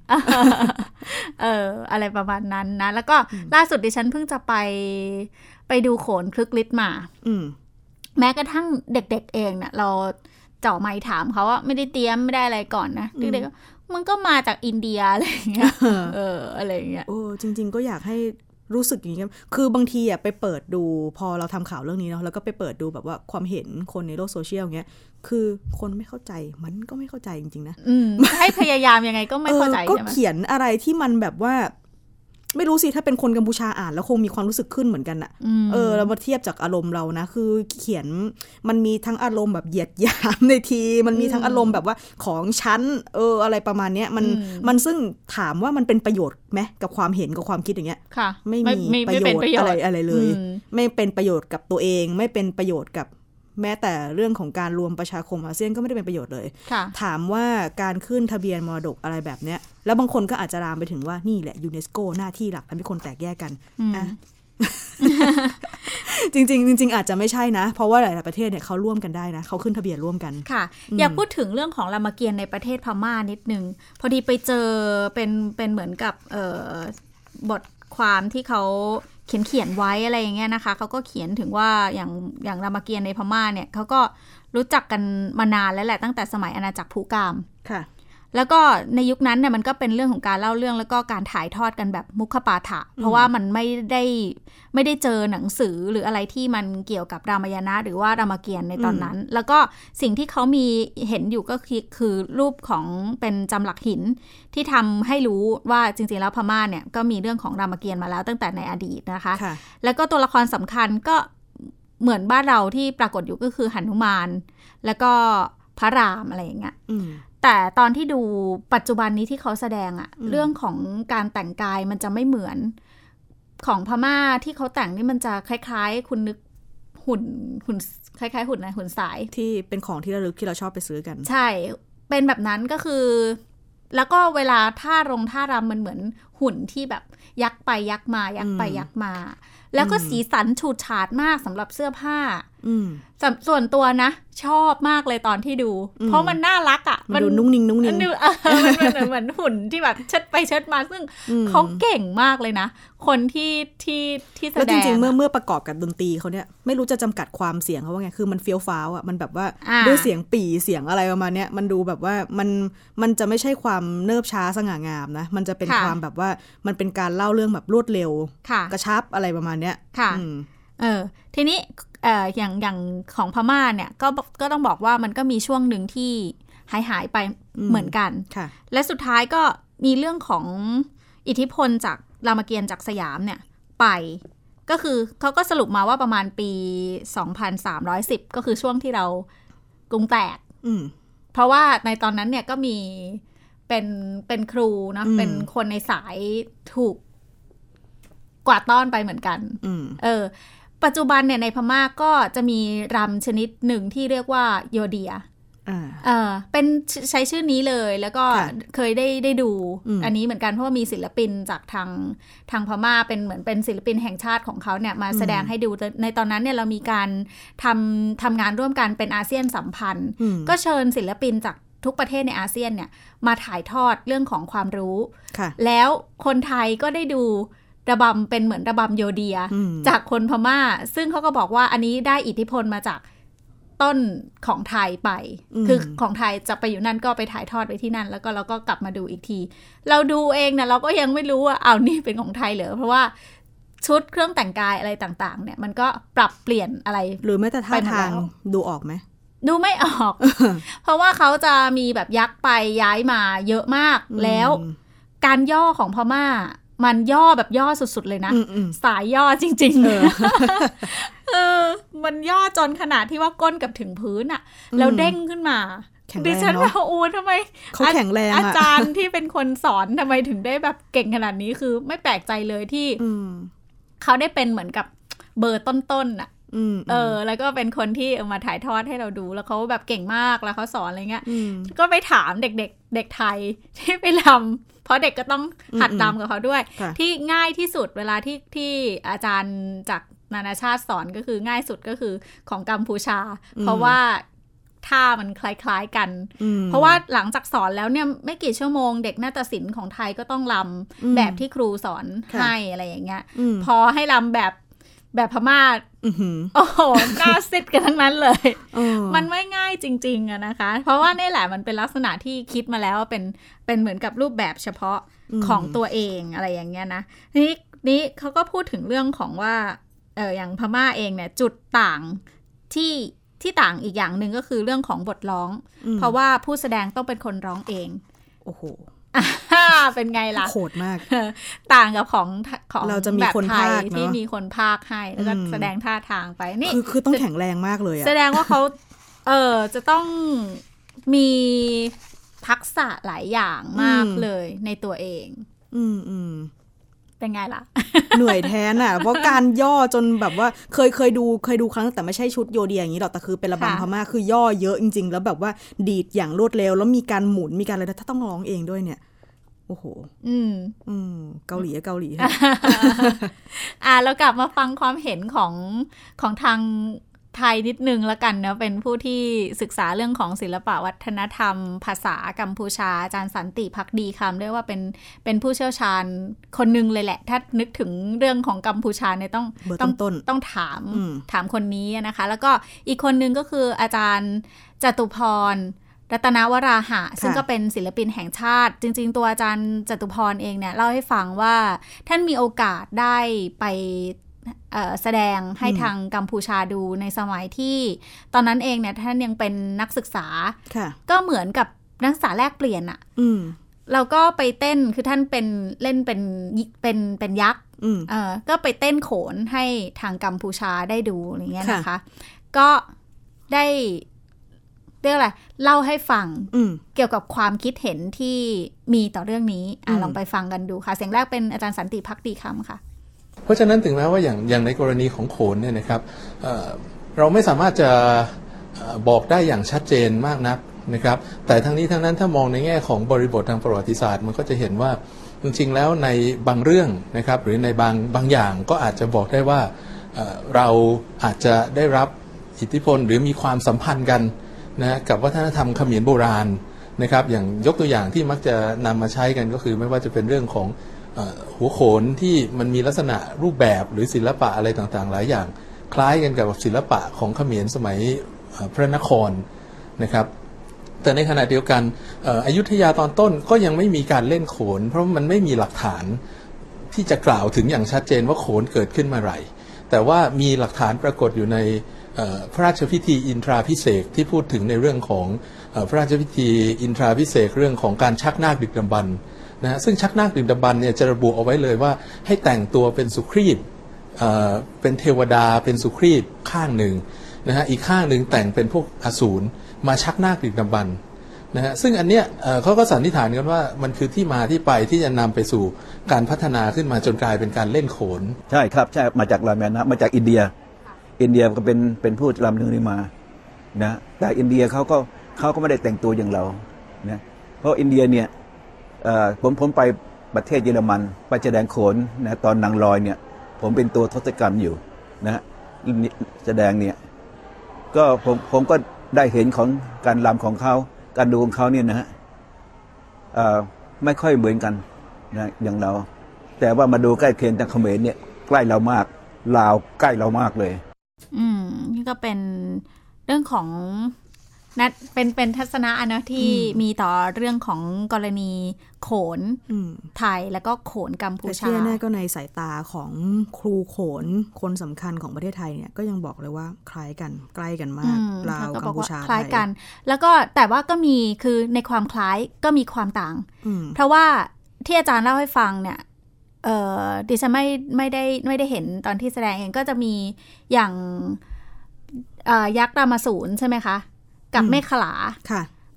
อะไรประมาณนั้นนะแล้วก็ล่าสุดดิฉันเพิ่งจะไปดูโขนคลึกฤทธิ์มาแม้กระทั่งเด็กๆเองเนี่ยเราเจาะไมค์ถามเขาว่าไม่ได้เตรียมไม่ได้อะไรก่อนนะเด็กๆมันก็มาจากอินเดียอะไรอย่างเงี้ยอะไรอย่างเงี้ยจริงๆก็อยากให้รู้สึกอย่างนี้คือบางทีไปเปิดดูพอเราทำข่าวเรื่องนี้เนาะแล้วก็ไปเปิดดูแบบว่าความเห็นคนในโลกโซเชียลอย่างเงี้ยคือคนไม่เข้าใจมันก็ไม่เข้าใจจริงๆนะให้พยายามยังไงก็ไม่เข้าใจก็เขียนอะไรที่มันแบบว่าไม่รู้สิถ้าเป็นคนกัมพูชาอ่านแล้วคงมีความรู้สึกขึ้นเหมือนกันอะเรามาเทียบจากอารมณ์เรานะคือเขียนมันมีทั้งอารมณ์แบบเหยียดหยามในทีมันมีทั้งอารมณ์แบบว่าของฉันอะไรประมาณเนี้ยมันซึ่งถามว่ามันเป็นประโยชน์ไหมกับความเห็นกับความคิดอย่างเงี้ยไม่มีประโยชน์อะไรเลยไม่เป็นประโยชน์กับตัวเองไม่เป็นประโยชน์กับแม้แต่เรื่องของการรวมประชาคมอาเซียนก็ไม่ได้เป็นประโยชน์เลยถามว่าการขึ้นทะเบียนมรดกอะไรแบบเนี้ยแล้วบางคนก็อาจจะรามไปถึงว่านี่แหละยูเนสโกหน้าที่หลักทำให้คนแตกแยกกันจริงอาจจะไม่ใช่นะเพราะว่าหลายๆประเทศเนี่ยเขาร่วมกันได้นะเขาขึ้นทะเบียนร่วมกันค่ะอยากพูดถึงเรื่องของรามเกียรติ์ในประเทศพม่านิดนึงพอดีไปเจอเป็นเหมือนกับบทความที่เขาเขียนไว้อะไรอย่างเงี้ยนะคะเขาก็เขียนถึงว่าอย่างรามเกียรติ์ในพม่าเนี่ยเขาก็รู้จักกันมานานแล้วแหละตั้งแต่สมัยอาณาจักรภูกามค่ะแล้วก็ในยุคนั้นเนี่ยมันก็เป็นเรื่องของการเล่าเรื่องแล้วก็การถ่ายทอดกันแบบมุขปาฐะเพราะว่ามันไม่ได้เจอหนังสือหรืออะไรที่มันเกี่ยวกับรามายณะหรือว่ารามเกียรติ์ในตอนนั้นแล้วก็สิ่งที่เขามีเห็นอยู่ก็คือรูปของเป็นจำหลักหินที่ทำให้รู้ว่าจริงๆแล้วพม่าเนี่ยก็มีเรื่องของรามเกียรติ์มาแล้วตั้งแต่ในอดีตนะคะแล้วก็ตัวละครสำคัญก็เหมือนบ้านเราที่ปรากฏอยู่ก็คือหนุมานแล้วก็พระรามอะไรอย่างเงี้ยแต่ตอนที่ดูปัจจุบันนี้ที่เขาแสดงอะเรื่องของการแต่งกายมันจะไม่เหมือนของพม่าที่เขาแต่งนี่มันจะคล้ายๆคุณนึกหุ่นคล้ายๆหุ่นนะหุ่นสายที่เป็นของที่ระลึกที่เราชอบไปซื้อกันใช่เป็นแบบนั้นก็คือแล้วก็เวลาท่ารำมันเหมือนหุ่นที่แบบยักไปยักมายักไปยักมาแล้วก็สีสันฉูดฉาดมากสำหรับเสื้อผ้าส่วนตัวนะชอบมากเลยตอนที่ดูเพราะมันน่ารักอ่ะมันดูนุ่งนิ่งมันเหมือนหุ่นที่แบบเชิดไปเชิดมาซึ่งเขาเก่งมากเลยนะคนที่แสดงแล้วจริงๆเมื่อประกอบกับดนตรีเขาเนี่ยไม่รู้จะจำกัดความเสียงเขาว่าไงคือมันเฟี้ยวฟ้าวอ่ะมันแบบว่าด้วยเสียงปี่เสียงอะไรประมาณเนี้ยมันดูแบบว่ามันจะไม่ใช่ความเนิบช้าสง่างามนะมันจะเป็นความแบบว่ามันเป็นการเล่าเรื่องแบบรวดเร็วกระชับอะไรประมาณเนี้ยค่ะทีนี้อย่างของพม่าเนี่ยก็ต้องบอกว่ามันก็มีช่วงหนึ่งที่หายไปเหมือนกันและสุดท้ายก็มีเรื่องของอิทธิพลจากรามเกียรติ์จากสยามเนี่ยไปก็คือเขาก็สรุปมาว่าประมาณปี 2310 ก็คือช่วงที่เรากรุงแตกเพราะว่าในตอนนั้นเนี่ยก็มีเป็นครูนะเป็นคนในสายถูกกวาดต้อนไปเหมือนกันปัจจุบันเนี่ยในพม่าก็จะมีรำชนิดหนึ่งที่เรียกว่าโยเดียเป็นใช้ชื่อนี้เลยแล้วก็เคยได้ดูอันนี้เหมือนกันเพราะว่ามีศิลปินจากทางพม่าเป็นเหมือนเป็นศิลปินแห่งชาติของเขาเนี่ยมาแสดงให้ดูในตอนนั้นเนี่ยเรามีการทำงานร่วมกันเป็นอาเซียนสัมพันธ์ก็เชิญศิลปินจากทุกประเทศในอาเซียนเนี่ยมาถ่ายทอดเรื่องของความรู้แล้วคนไทยก็ได้ดูระบำเป็นเหมือนระบำโยเดียจากคนพม่าซึ่งเขาก็บอกว่าอันนี้ได้อิทธิพลมาจากต้นของไทยไปคือของไทยจะไปอยู่นั่นก็ไปถ่ายทอดไปที่นั่นแล้วก็เราก็กลับมาดูอีกทีเราดูเองนะเราก็ยังไม่รู้ว่าเอานี่เป็นของไทยเหรอเพราะว่าชุดเครื่องแต่งกายอะไรต่างๆเนี่ยมันก็ปรับเปลี่ยนอะไรหรือแม้แต่ท่าทางดูออกไหมดูไม่ออก เพราะว่าเขาจะมีแบบยักไปย้ายมาเยอะมากแล้วการย่อของพม่ามันย่อแบบย่อสุดๆเลยนะสายย่อจริงๆมันย่อจนขนาดที่ว่าก้นกับถึงพื้นอ่ะแล้วเด้งขึ้นมาดิฉันว่าทำไมเขาแข็งแรงอาจารย์ที่เป็นคนสอนทำไมถึงได้แบบเก่งขนาดนี้คือไม่แปลกใจเลยที่เขาได้เป็นเหมือนกับเบอร์ต้นๆอ่ะแล้วก็เป็นคนที่มาถ่ายทอดให้เราดูแล้วเขาแบบเก่งมากแล้วเขาสอนอะไรเงี้ยก็ไปถามเด็กไทยที่ไปรำเพราะเด็กก็ต้องหัดรำกับเขาด้วยที่ง่ายที่สุดเวลาที่อาจารย์จากนานาชาติสอนก็คือง่ายสุดก็คือของกัมพูชาเพราะว่าท่ามันคล้ายๆกันเพราะว่าหลังจากสอนแล้วเนี่ยไม่กี่ชั่วโมงเด็กนาฏศิลป์ของไทยก็ต้องรำแบบที่ครูสอนให้อะไรอย่างเงี้ยพอให้รำแบบพม่าโอ้โหกล้าซิดกันทั้งนั้นเลยมันไม่ง่ายจริงๆอะนะคะเพราะว่านี่แหละมันเป็นลักษณะที่คิดมาแล้วเป็นเหมือนกับรูปแบบเฉพาะของตัวเองอะไรอย่างเงี้ยนะนี่เขาก็พูดถึงเรื่องของว่าอย่างพม่าเองเนี่ยจุดต่างที่ต่างอีกอย่างหนึ่งก็คือเรื่องของบทร้องเพราะว่าผู้แสดงต้องเป็นคนร้องเองโอ้โหเป็นไงล่ะโหดมากต่างกับของเราจะมีคนพากย์ที่มีคนพากย์ให้แล้วก็แสดงท่าทางไปนี่คือต้องแข็งแรงมากเลยอะแสดงว่าเขาจะต้องมีทักษะหลายอย่างมากเลยในตัวเองเป็นไงล่ะเหนื่อยแทนอ่ะเพราะการย่อจนแบบว่าเคยดูครั้งแต่ไม่ใช่ชุดโยเดียอย่างนี้หรอกแต่คือเป็นระบำพม่าคือย่อเยอะจริงๆแล้วแบบว่าดีดอย่างรวดเร็วแล้วมีการหมุนมีการอะไรถ้าต้องร้องเองด้วยเนี่ยโอ้โหเกาหลีแล้วกลับมาฟังความเห็นของทางไทยนิดนึงแล้วกันนะเป็นผู้ที่ศึกษาเรื่องของศิลปะวัฒนธรรมภาษากัมพูชาอาจารย์สันติภักดีคำเรียกว่าเป็นผู้เชี่ยวชาญคนนึงเลยแหละถ้านึกถึงเรื่องของกัมพูชาเนี่ยต้องถามคนนี้นะคะแล้วก็อีกคนนึงก็คืออาจารย์จตุพรรัตนวราหะซึ่งก็เป็นศิลปินแห่งชาติจริงๆตัวอาจารย์จตุพรเองเนี่ยเล่าให้ฟังว่าท่านมีโอกาสได้ไปแสดงให้ทางกัมพูชาดูในสมัยที่ตอนนั้นเองเนี่ยท่านยังเป็นนักศึกษาก็เหมือนกับนักศึกษาแลกเปลี่ยนอ่ะเราก็ไปเต้นคือท่านเล่นเป็นยักษ์ก็ไปเต้นโขนให้ทางกัมพูชาได้ดูอย่างเงี้ยนะคะก็ได้เรื่องอะไรเล่าให้ฟังเกี่ยวกับความคิดเห็นที่มีต่อเรื่องนี้ลองไปฟังกันดูค่ะเสียงแรกเป็นอาจารย์สันติภักดีคำค่ะเพราะฉะนั้นถึงแม้ว่าอย่างในกรณีของโขนเนี่ยนะครับเราไม่สามารถจะบอกได้อย่างชัดเจนมากนักนะครับแต่ทั้งนี้ทั้งนั้นถ้ามองในแง่ของบริบททางประวัติศาสตร์มันก็จะเห็นว่าจริงๆแล้วในบางเรื่องนะครับหรือในบางอย่างก็อาจจะบอกได้ว่าเราอาจจะได้รับอิทธิพลหรือมีความสัมพันธ์กันนะกับวัฒนธรรมเขมรโบราณนะครับอย่างยกตัวอย่างที่มักจะนำมาใช้กันก็คือไม่ว่าจะเป็นเรื่องของหัวโขนที่มันมีลักษณะรูปแบบหรือศิลปะอะไรต่างๆหลายอย่างคล้ายกันกับศิลปะของเขมรสมัยพระนครนะครับแต่ในขณะเดียวกันอยุธยาตอนต้นก็ยังไม่มีการเล่นโขนเพราะมันไม่มีหลักฐานที่จะกล่าวถึงอย่างชัดเจนว่าโขนเกิดขึ้นเมื่อไหร่แต่ว่ามีหลักฐานปรากฏอยู่ในพระราชพิธีอินทราภิเษกที่พูดถึงในเรื่องของพระราชพิธีอินทราภิเษกเรื่องของการชักนาคดึกดำบรรพ์นะซึ่งชักนาคดึกดำบรรพ์เนี่ยจะระบุเอาไว้เลยว่าให้แต่งตัวเป็นสุครีตเป็นเทวดาเป็นสุครีตข้างหนึ่งนะฮะอีกข้างหนึ่งแต่งเป็นพวกอสูรมาชักนาคดึกดำบรรพ์นะฮะซึ่งอันเนี้ยเขาก็สันนิษฐานกันว่ามันคือที่มาที่ไปที่จะนำไปสู่การพัฒนาขึ้นมาจนกลายเป็นการเล่นโขนใช่ครับใช่มาจากลาแมนนะมาจากอินเดียก็เป็นผู้ลำเรื่องนี้มานะแต่อินเดียเขาก็ไม่ได้แต่งตัวอย่างเรานะเพราะอินเดียเนี่ยผมไปประเทศเยอรมันไปแสดงโขนนะตอนนางลอยเนี่ยผมเป็นตัวทศกัณฐ์อยู่นะแสดงเนี่ยก็ผมก็ได้เห็นของการรำของเขาการดูของเขาเนี่ยนะฮะไม่ค่อยเหมือนกันนะอย่างเราแต่ว่ามาดูใกล้เคียงทางเขมรเนี่ยใกล้เรามากลาวใกล้เรามากเลยนี่ก็เป็นเรื่องของนัดเป็นทัศนะนะที่มีต่อเรื่องของกรณีโขนไทยแล้วก็โขนกัมพูชาแต่ที่แน่ก็ในสายตาของครูโขนคนสำคัญของประเทศไทยเนี่ยก็ยังบอกเลยว่าคล้ายกันใกล้กันมากลาวกัมพูชาคล้ายกันแล้วก็แต่ว่าก็มีคือในความคล้ายก็มีความต่างเพราะว่าที่อาจารย์เล่าให้ฟังเนี่ยดิฉันไม่ได้เห็นตอนที่แสดงเองก็จะมีอย่างยักษ์รามาสูรใช่ไหมคะกับเมฆขลา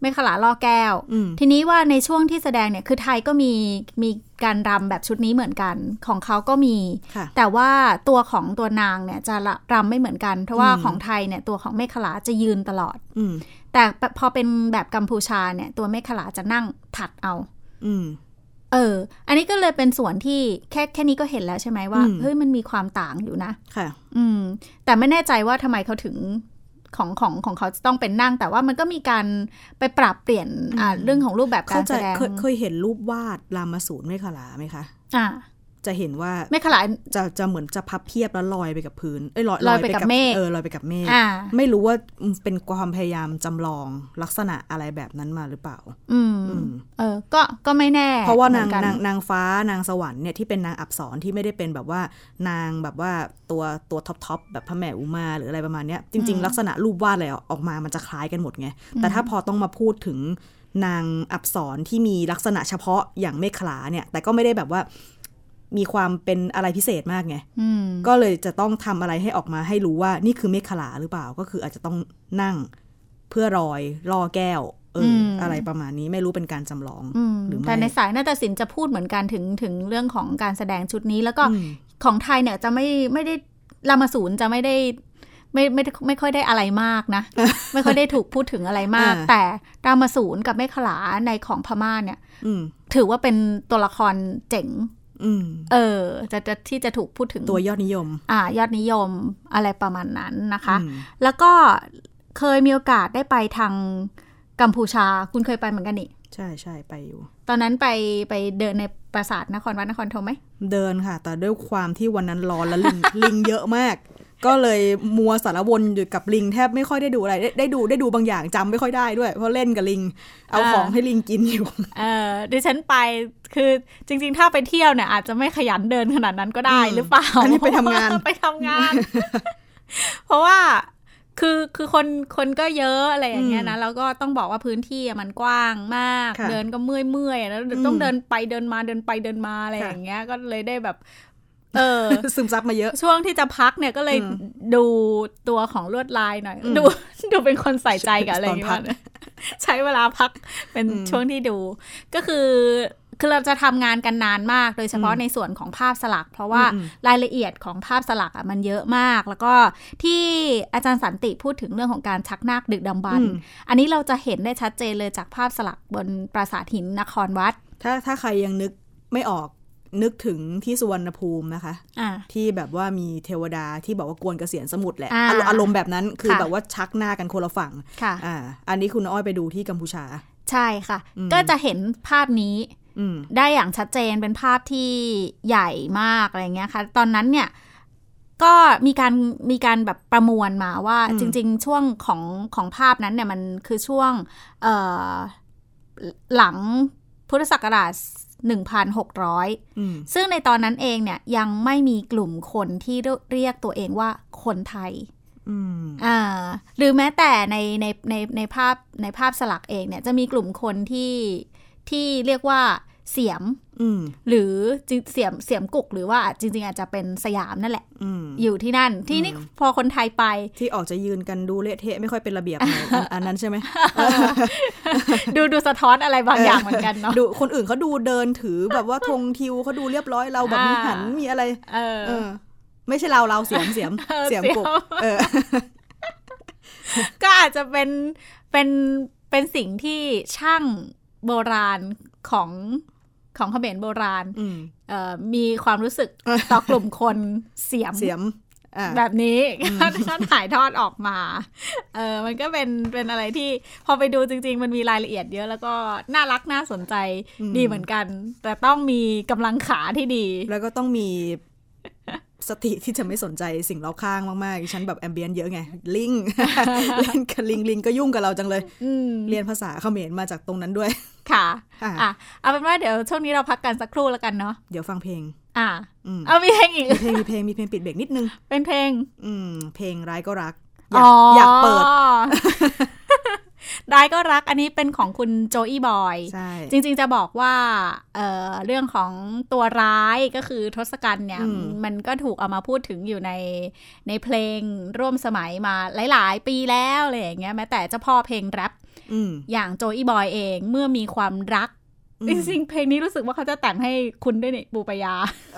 เมฆขลาล่อแก้วทีนี้ว่าในช่วงที่แสดงเนี่ยคือไทยก็มีการรำแบบชุดนี้เหมือนกันของเขาก็มีแต่ว่าตัวของตัวนางเนี่ยจะรำไม่เหมือนกันเพราะว่าของไทยเนี่ยตัวของเมฆขลาจะยืนตลอดแต่พอเป็นแบบกัมพูชาเนี่ยตัวเมฆขลาจะนั่งถัดเอาอันนี้ก็เลยเป็นส่วนที่แค่นี้ก็เห็นแล้วใช่ไหมว่าเฮ้ยมันมีความต่างอยู่นะค่ะแต่ไม่แน่ใจว่าทำไมเขาถึงของเขาจะต้องเป็นนั่งแต่ว่ามันก็มีการไปปรับเปลี่ยนเรื่องของรูปแบบการแสดงเคยเห็นรูปวาดรามสูตรเมฆขลาไหมคะจะเห็นว่าเมฆขลาจะเหมือนจะพับเพียบแล้วลอยไปกับพื้นลอยไปกับเมฆลอยไปกับเมฆไม่รู้ว่าเป็นความพยายามจำลองลักษณะอะไรแบบนั้นมาหรือเปล่าก็ไม่แน่เพราะว่านางฟ้านางสวรรค์เนี่ยที่เป็นนางอัปสรที่ไม่ได้เป็นแบบว่านางแบบว่าตัวท็อปแบบพระแม่อุมาหรืออะไรประมาณนี้จริงๆลักษณะรูปวาดอะไรออกมามันจะคล้ายกันหมดไงแต่ถ้าพอต้องมาพูดถึงนางอัปสรที่มีลักษณะเฉพาะอย่างเมฆขลาเนี่ยแต่ก็ไม่ได้แบบว่ามีความเป็นอะไรพิเศษมากไงก็เลยจะต้องทำอะไรให้ออกมาให้รู้ว่านี่คือเมฆขลาหรือเปล่าก็คืออาจจะต้องนั่งเพื่อรอยล่อแก้วอะไรประมาณนี้ไม่รู้เป็นการจำลองหรือไม่แต่ในสายนาฏศิลป์จะพูดเหมือนกันถึงเรื่องของการแสดงชุดนี้แล้วก็ของไทยเนี่ยจะไม่ได้รามสูรจะไม่ได้ไม่ค่อยได้อะไรมากนะ ไม่ค่อยได้ถูกพูดถึงอะไรมาก แต่รามสูรกับเมฆขลาในของพม่าเนี่ยถือว่าเป็นตัวละครเจ๋งจะที่จะถูกพูดถึงตัวยอดนิยมยอดนิยมอะไรประมาณนั้นนะคะแล้วก็เคยมีโอกาสได้ไปทางกัมพูชาคุณเคยไปเหมือนกันนี่ใช่ไปอยู่ตอนนั้นไปเดินในปราสาทนครวัดนครธมไหมเดินค่ะแต่ด้วยความที่วันนั้นร้อนและลิงเยอะมากก็เลยมัวสารวนอยู่กับลิงแทบไม่ค่อยได้ดูอะไรได้ดูบางอย่างจำไม่ค่อยได้ด้วยเพราะเล่นกับลิงเอาของให้ลิงกินอยู่ดิฉันไปคือจริงๆถ้าไปเที่ยวเนี่ยอาจจะไม่ขยันเดินขนาดนั้นก็ได้หรือเปล่าอันนี้ไปทำงานเพราะว่าคือคนก็เยอะอะไรอย่างเงี้ยนะแล้วก็ต้องบอกว่าพื้นที่มันกว้างมากเดินก็เมื่อยแล้วต้องเดินไปเดินมาเดินไปเดินมาอะไรอย่างเงี้ยก็เลยได้แบบซึมซับมาเยอะช่วงที่จะพักเนี่ยก็เลยดูตัวของลวดลายหน่อยดูเป็นคนใส่ใจกับอะไรอย่างเงี้ยใช้เวลาพักเป็นช่วงที่ดูก็คือเราจะทำงานกันนานมากโดยเฉพาะในส่วนของภาพสลักเพราะว่ารายละเอียดของภาพสลักมันเยอะมากแล้วก็ที่อาจารย์สันติพูดถึงเรื่องของการชักนาคดึกดำบรรพ์อันนี้เราจะเห็นได้ชัดเจนเลยจากภาพสลักบนปราสาทหินนครวัดถ้าใครยังนึกไม่ออกนึกถึงที่สุวรรณภูมินะคะที่แบบว่ามีเทวดาที่บอกว่ากวนเกษียณสมุทรแหละอารมณ์แบบนั้นคือแบบว่าชักหน้ากันคนละฝั่งอันนี้คุณอ้อยไปดูที่กัมพูชาใช่ค่ะก็จะเห็นภาพนี้ได้อย่างชัดเจนเป็นภาพที่ใหญ่มากอะไรเงี้ยค่ะตอนนั้นเนี่ยก็มีการแบบประมวลมาว่าจริงๆช่วงของภาพนั้นเนี่ยมันคือช่วงหลังพุทธศักราช1,600 ซึ่งในตอนนั้นเองเนี่ยยังไม่มีกลุ่มคนที่เรียกตัวเองว่าคนไทยหรือแม้แต่ในภาพสลักเองเนี่ยจะมีกลุ่มคนที่เรียกว่าเสียมหรือเสียมกุกหรือว่าจริงๆอาจจะเป็นสยามนั่นแหละอยู่ที่นั่นที่นี่พอคนไทยไปที่ออกจะยืนกันดูเละเทะไม่ค่อยเป็นระเบียบ อันนั้นใช่ไหมดูสะท้อนอะไรบางอย่างเหมือนกันเนาะดูคนอื่นเขาดูเดินถือแบบว่าธงทิวเขาดูเรียบร้อยเราแบบมีหันมีอะไรไม่ใช่เราเสียมกุกก็อาจจะเป็นสิ่งที่ช่างโบราณของเขมรโบราณมีความรู้สึกต่อกลุ่มคนเสียมแบบนี้ก็ถ่ายทอดออกมามันก็เป็นอะไรที่พอไปดูจริงๆมันมีรายละเอียดเยอะแล้วก็น่ารักน่าสนใจดีเหมือนกันแต่ต้องมีกำลังขาที่ดีแล้วก็ต้องมีสติที่จะไม่สนใจสิ่งรอบข้างมากๆฉันแบบแอมเบียนเยอะไงลิงเล่นกับลิงก็ยุ่งกับเราจังเลยเรียนภาษาเขมรมาจากตรงนั้นด้วยค่ะเอาเป็นว่าเดี๋ยวช่วงนี้เราพักกันสักครู่แล้วกันเนาะเดี๋ยวฟังเพลงเอามีเพลงอีกมีเพลงปิดเบรกนิดนึงเป็นเพลงเพลงร้ายก็รักอยากเปิดได้ก็รักอันนี้เป็นของคุณโจอี้บอยจริงๆจะบอกว่าเรื่องของตัวร้ายก็คือทศกัณฐ์เนี่ยมันก็ถูกเอามาพูดถึงอยู่ในเพลงร่วมสมัยมาหลายๆปีแล้วอะไรอย่างเงี้ยแม้แต่เจ้าพ่อเพลงแรปอย่างโจอี้บอยเองเมื่อมีความรักจริงๆเพลงนี้รู้สึกว่าเขาจะแต่งให้คุณด้วยนี่ปูปายา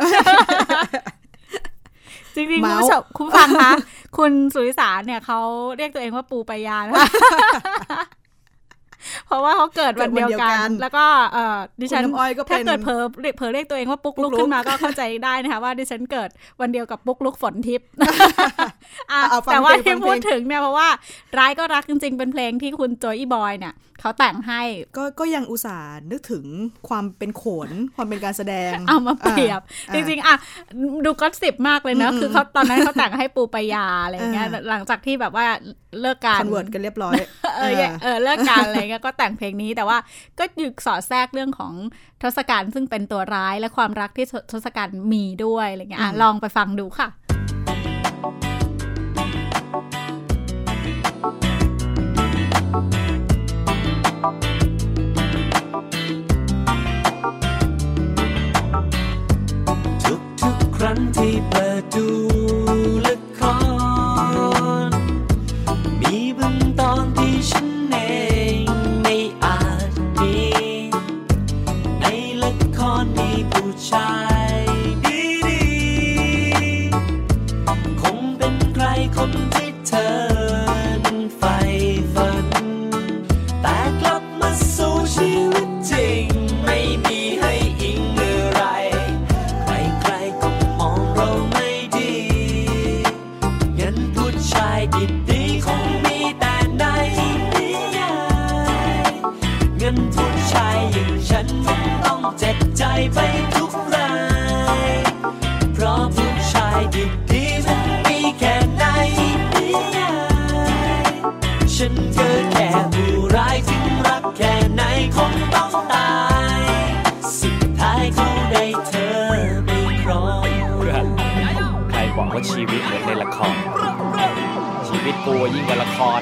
จริงๆคุณฟังคะคุณสุริสาเนี่ยเขาเรียกตัวเองว่าปูปายานะคะเพราะว่าเขาเกิดวันเดียวกันแล้วก็ดิฉันถ้าเกิดเผลอเรียกตัวเองว่าปุ๊กลุกขึ้นมาก็เข้าใจได้นะคะว่าดิฉันเกิดวันเดียวกับปุ๊กลุกฝนทิพย์แต่ว่าที่พูดถึงเนี่ยเพราะว่าร้ายก็รักจริงๆเป็นเพลงที่คุณโจอี้บอยเนี่ยเขาแต่งให้ก็ยังอุตส่าห์นึกถึงความเป็นโขนความเป็นการแสดงเอามาเปรียบจริงๆอ่ะดูก็สิบมากเลยนะคือเขาตอนนั้นเขาแต่งให้ปูปายาอะไรเงี้ยหลังจากที่แบบว่าเลิกการคอนเวิร์ตกันเรียบร้อยเลิกการอะไรเงี้ยก็แต่งเพลงนี้แต่ว่าก็อยู่สอดแทรกเรื่องของทศกัณฐ์ซึ่งเป็นตัวร้ายและความรักที่ทศกัณฐ์มีด้วยอะไรเงี้ยลองไปฟังดูค่ะทุกครั้งที่เปิดดูละครมีบางตอนที่ฉันเองไม่อาจมีในละครมีผู้ชายดีๆคงเป็นใครคนที่เธอนั้นใฝ่ฝันแต่กลับมาสู่ชีวิตจริงไม่มีให้อิงอะไรใครๆก็มองเราไม่ดีงั้นผู้ชายดีๆคงมีแต่ในนิยายงั้นผู้ชายอย่างฉันต้องเจ็บใจไปทุกรายเพราะผู้ชายดีๆมันมีแค่ในนิยายฉันก็แค่ผู้ร้ายถึงรักแค่ไหนคงต้องตายสุดท้ายเขาได้เธอไม่ครองเพื่อนใครบอกว่าชีวิตเหมือนในละครชีวิตกูยิ่งกว่าละคร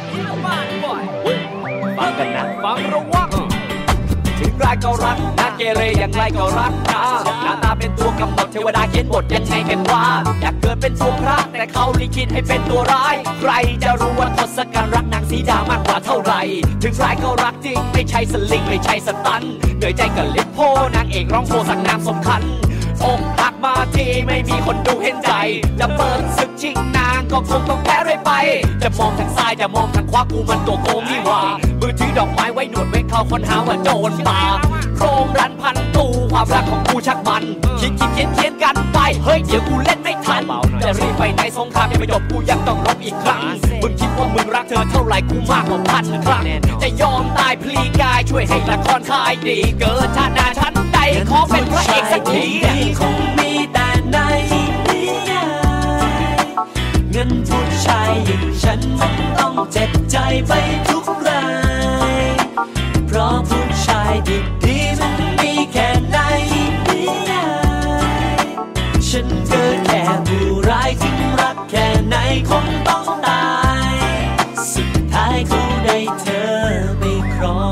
ฟังกันนะฟังระวังถึงร้ายก็รักนะเกเรอย่างไรก็รักนะหน้าตาเป็นตัวกำหนดเทวดาเขียนบทยังไงกันว่าอยากเกิดเป็นตัวพระแต่เขาลิขิตให้เป็นตัวร้ายใครจะรู้ว่าทศกัณฐ์รักนางสีดามากกว่าเท่าไหร่ถึงร้ายก็รักจริงไม่ใช่สลิงไม่ใช่สตันเหนื่อยใจกับลิปโพนางเอกร้องโพสังนามสมคัญอกหักมาทีไม่มีคนดูเห็นใจจะเปิดศึกชิงนางก็คงต้องแพ้เรื่อยไปจะมองทางซ้ายจะมองทางขวากูมันตัวโกงนี่หว่ามือถือดอกไม้ไว้หนวดไว้เข้าคนหาว่าโจรป่าโครงรันพันตูความรักของกูชักมันคิดเขียนกันไปเฮ้ยเดี๋ยวกูเล่นไม่ทันจะรีบไปไหนสงครามยังไม่จบกูยังต้องรบอีกครั้งมึงคิดว่ามึงรักเธอเท่าไหร่กูมากกว่าพันครั้งจะยอมตายพลีกายช่วยให้ละครขายดีเกิดชาติหน้าฉันใดขอเป็นพระเอกสักทีคงมีแต่ในนิยายเงินผู้ชายอย่างฉันต้องเจ็บใจไปทุกรายเพราะผู้ชายดีๆมันมีแค่ในนิยายฉันเกิดแค่ผู้ร้ายถึงรักแค่ไหนคงต้องตายสุดท้ายเขาได้เธอไปครอง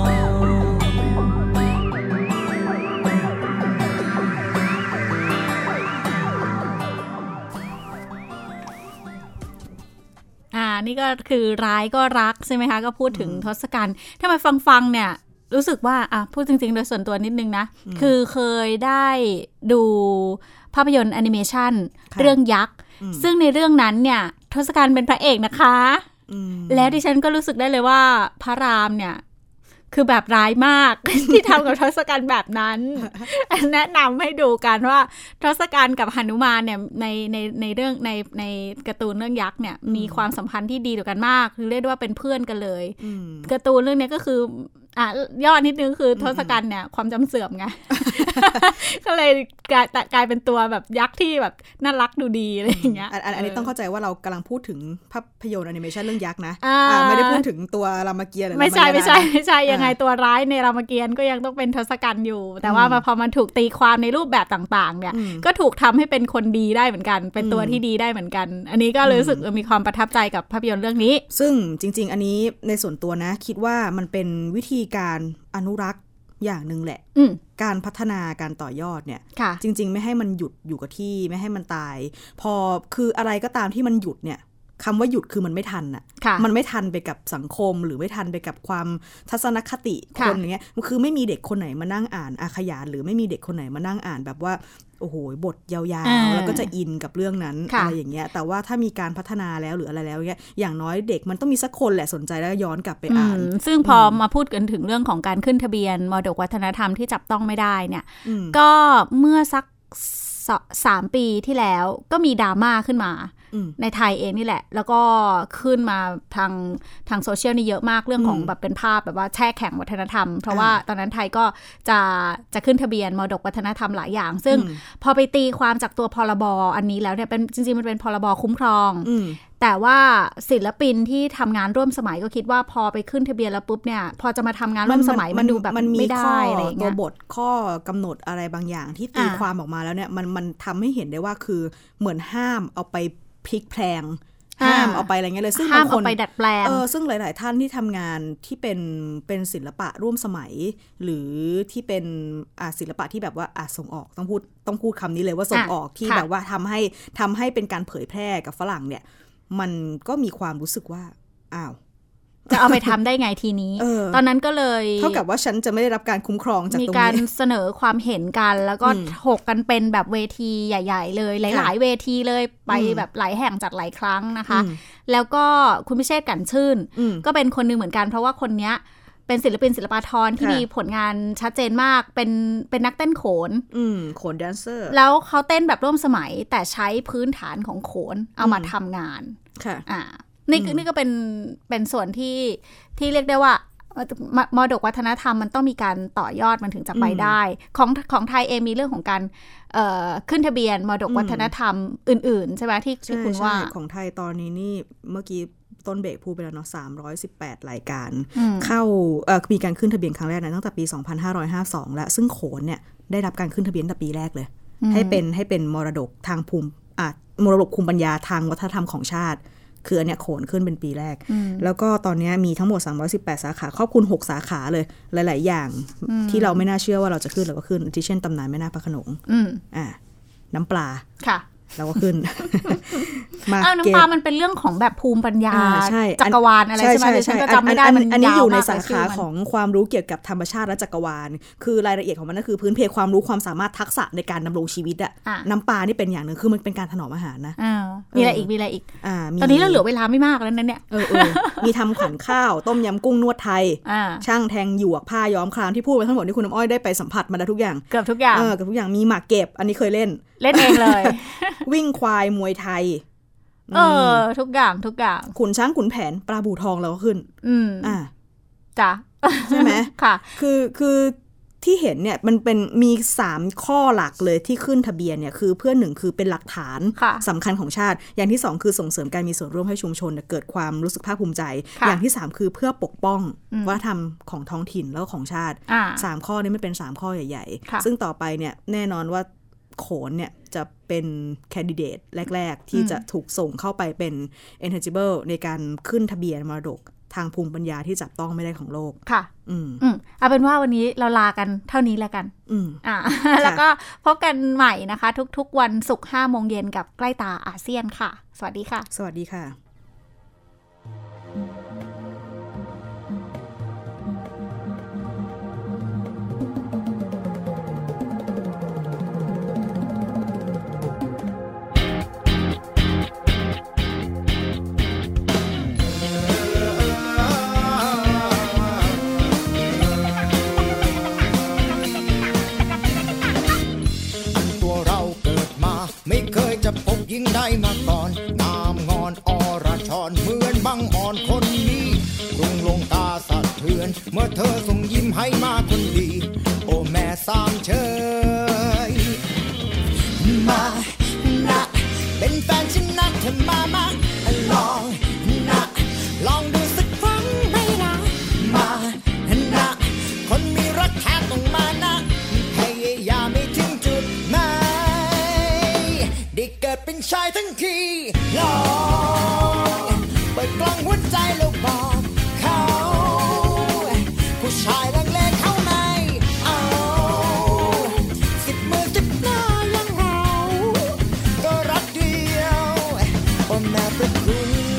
นี่ก็คือร้ายก็รักใช่ไหมคะก็พูดถึงทศกัณฐ์ถ้ามาฟังเนี่ยรู้สึกว่าพูดจริงๆโดยส่วนตัวนิดนึงนะคือเคยได้ดูภาพยนตร์แอนิเมชันเรื่องยักษ์ซึ่งในเรื่องนั้นเนี่ยทศกัณฐ์เป็นพระเอกนะคะแล้วดิฉันก็รู้สึกได้เลยว่าพระรามเนี่ยคือแบบร้ายมาก ที่ทำกับทศกัณฐ์แบบนั้น แนะนำให้ดูกันว่าทศกัณฐ์กับหนุมานเนี่ยในเรื่องในการ์ตูนเรื่องยักษ์เนี่ยมีความสัมพันธ์ที่ดีต่อกันมากคือเรียกว่าเป็นเพื่อนกันเลยการ์ตูนเรื่องนี้ก็คือย่อนิดนึงคือทศกัณฐ์เนี่ยความจำเสื่อมไง ก็เลยกลายเป็นตัวแบบยักษ์ที่แบบน่ารักดูดีอะไรอย่างเงี้ยอันนี้ต้องเข้าใจว่าเรากำลังพูดถึงภาพยนตร์แอนิเมชันเรื่องยักษ์นะไม่ได้พูดถึงตัวรามเกียรติ์ไม่ใช่ยังไงตัวร้ายในรามเกียรติ์ก็ยังต้องเป็นทศกัณฐ์อยู่แต่ว่าพอมันถูกตีความในรูปแบบต่างๆเนี่ยก็ถูกทำให้เป็นคนดีได้เหมือนกันเป็นตัวที่ดีได้เหมือนกันอันนี้ก็รู้สึกมีความประทับใจกับภาพยนตร์เรื่องนี้ซึ่งจริงๆอันนี้ในส่วนตัวนะคิดว่ามันเป็นวิธีการอนุรักษ์อย่างนึงแหละการพัฒนาการต่อยอดเนี่ยจริงๆไม่ให้มันหยุดอยู่กับที่ไม่ให้มันตายพอคืออะไรก็ตามที่มันหยุดเนี่ยคำว่าหยุดคือมันไม่ทันอ่ะมันไม่ทันไปกับสังคมหรือไม่ทันไปกับความทัศนคติคนอย่างเงี้ยมันคือไม่มีเด็กคนไหนมานั่งอ่านอาขยานหรือไม่มีเด็กคนไหนมานั่งอ่านแบบว่าโอ้โหบทยาวๆแล้วก็จะอินกับเรื่องนั้นอะไรอย่างเงี้ยแต่ว่าถ้ามีการพัฒนาแล้วหรืออะไรแล้วเงี้ยอย่างน้อยเด็กมันต้องมีสักคนแหละสนใจแล้วย้อนกลับไปอ่านซึ่งพอมาพูดกันถึงเรื่องของการขึ้นทะเบียนมรดกวัฒนธรรมที่จับต้องไม่ได้เนี่ยก็เมื่อสัก3 ปีที่แล้วก็มีดราม่าขึ้นมาในไทยเองนี่แหละแล้วก็ขึ้นมาทางโซเชียลนี่เยอะมากเรื่องของแบบเป็นภาพแบบว่าแช่แข็งวัฒนธรรมเพราะว่าตอนนั้นไทยก็จะขึ้นทะเบียนมรดกวัฒนธรรมหลายอย่างซึ่งพอไปตีความจากตัวพรบอันนี้แล้วเนี่ยเป็นจริงๆมันเป็นพรบคุ้มครองแต่ว่าศิลปินที่ทำงานร่วมสมัยก็คิดว่าพอไปขึ้นทะเบียนแล้วปุ๊บเนี่ยพอจะมาทำงานร่วมสมัยมันดูแบบไม่ได้อะไรอย่างเงี้ยตัวบทข้อกำหนดอะไรบางอย่างที่ตีความออกมาแล้วเนี่ยมันทำให้เห็นได้ว่าคือเหมือนห้ามเอาไปพลิกแพลงห้ามเอาไปอะไรเงี้ยเลยซึ่งห้ามเอาไปดัดแปลงซึ่งหลายๆท่านที่ทำงานที่เป็นศิลปะร่วมสมัยหรือที่เป็นศิลปะที่แบบว่าส่งออกต้องพูดคำนี้เลยว่าส่งออกที่แบบว่าทำให้เป็นการเผยแพร่กับฝรั่งเนี่ยมันก็มีความรู้สึกว่าอ้าวจะเอาไปทำได้ไงทีนี้ ตอนนั้นก็เลยเท่ากับว่าฉันจะไม่ได้รับการคุ้มครองจากตรงนี้มีการเสนอความเห็นกันแล้วก็ถกกันเป็นแบบเวทีใหญ่ๆเลยหลายๆเวทีเลยไปแบบหลายแห่งจัดหลายครั้งนะคะแล้วก็คุณพิเชษฐ์กลั่นชื่นก็เป็นคนนึงเหมือนกันเพราะว่าคนเนี้ยเป็นศิลปินศิลปากรที่มีผลงานชัดเจนมากเป็นนักเต้นโขนโขนแดนเซอร์แล้วเขาเต้นแบบร่วมสมัยแต่ใช้พื้นฐานของโขนเอามาทำงานค่ะนี่ก็เป็นส่วนที่เรียกได้ว่ามรดกวัฒนธรรมมันต้องมีการต่อยอดมันถึงจะไปได้ของไทยเองมีเรื่องของการขึ้นทะเบียนมรดกวัฒนธรรมอื่นๆใช่ไหมที่คุณว่าของไทยตอนนี้นี่เมื่อกี้ต้นเบรกพูดไปแล้วเนาะ318รายการเข้ามีการขึ้นทะเบียนครั้งแรกนะตั้งแต่ปี2552แล้วซึ่งโขนเนี่ยได้รับการขึ้นทะเบียนตั้งแต่ปีแรกเลยให้เป็นมรดกทางภูมิมรดกภูมิปัญญาทางวัฒนธรรมของชาติคืออันเนี้ยโขนขึ้นเป็นปีแรกแล้วก็ตอนนี้มีทั้งหมด318สาขาครอบคลุม6สาขาเลยหลายๆอย่างที่เราไม่น่าเชื่อว่าเราจะขึ้นเราก็ขึ้นที่เช่นตำนานแม่นาคพระโขนงน้ำปลาค่ะเราก็ขึ้นน้ำปลามันเป็นเรื่องของแบบภูมิปัญญาจักรวาลอะไรใช่ไหมฉันก็จำไม่ได้มันอันนี้อยู่ในสาขาของความรู้เกี่ยวกับธรรมชาติและจักรวาลคือรายละเอียดของมันก็คือพื้นเพความรู้ความสามารถทักษะในการดำรงชีวิตน้ำปลานี่เป็นอย่างนึงคือมันเป็นการถนอมอาหารนะมีอะไรอีกตอนนี้เราเหลือเวลาไม่มากแล้วนั้นเนี่ยมีทำขวัญข้าวต้มยำกุ้งนวดไทยช่างแทงหยวกผ้าย้อมครามที่พูดไปทั้งหมดที่คุณน้ำอ้อยได้ไปสัมผัสมาแล้วทุกอย่างเกือบทุกอย่างมีหมากเก็บอันนี้เคยเล่นเองเลยวิ่งควายมวยไทยทุกอย่างขุนช้างขุนแผนปลาบูทองเราก็ขึ้นจ้ะใช่ไหมค่ะคือที่เห็นเนี่ยมันเป็นมี3ข้อหลักเลยที่ขึ้นทะเบียนเนี่ยคือเพื่อ1คือเป็นหลักฐานสำคัญของชาติอย่างที่2คือส่งเสริมการมีส่วนร่วมให้ชุมชนเกิดความรู้สึกภาคภูมิใจอย่างที่3คือเพื่อปกป้องวัฒนธรรมของท้องถิ่นแล้วก็ของชาติ3ข้อนี้ไม่เป็น3ข้อใหญ่ๆซึ่งต่อไปเนี่ยแน่นอนว่าโขนเนี่ยจะเป็นแคนดิเดตแรกๆที่จะถูกส่งเข้าไปเป็น eligible ในการขึ้นทะเบียนมรดกทางภูมิปัญญาที่จับต้องไม่ได้ของโลกค่ะเอาเป็นว่าวันนี้เราลากันเท่านี้แล้วกันแล้วก็พบกันใหม่นะคะทุกๆวันศุกร์ 5 โมงเย็นกับใกล้ตาอาเซียนค่ะสวัสดีค่ะสวัสดีค่ะยิ่งได้มาก่อนงามงอนอรชรเหมือนบังอ่อนคนนี้รุ่งลงตาสะเทือนเมื่อเธอส่งยิ้มให้มาคนดีโอ้แม่สามเชยมานะเป็นแฟนฉันนะเธอมาลองนะลองดูสักครั้งไม่ละมานะคนมีรักแท้ต้องมานะพยายามไม่ถึงจุดหมายได้เกิดเป็นชายทั้งทีลองเปิดกล้องหัวใจแล้วบอกเขาผู้ชายลังเลเข้าไม่เอา10 มือ10 หน้ายังเราก็รักเดียวพ่อแม่ประคุณ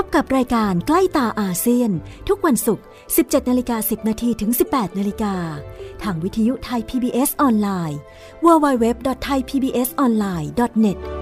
กับรายการใกล้ตาอาเซียนทุกวันศุกร์ 17:10 น.ถึง 18:00 น.ทางวิทยุไทย PBS ออนไลน์ www.thaipbsonline.net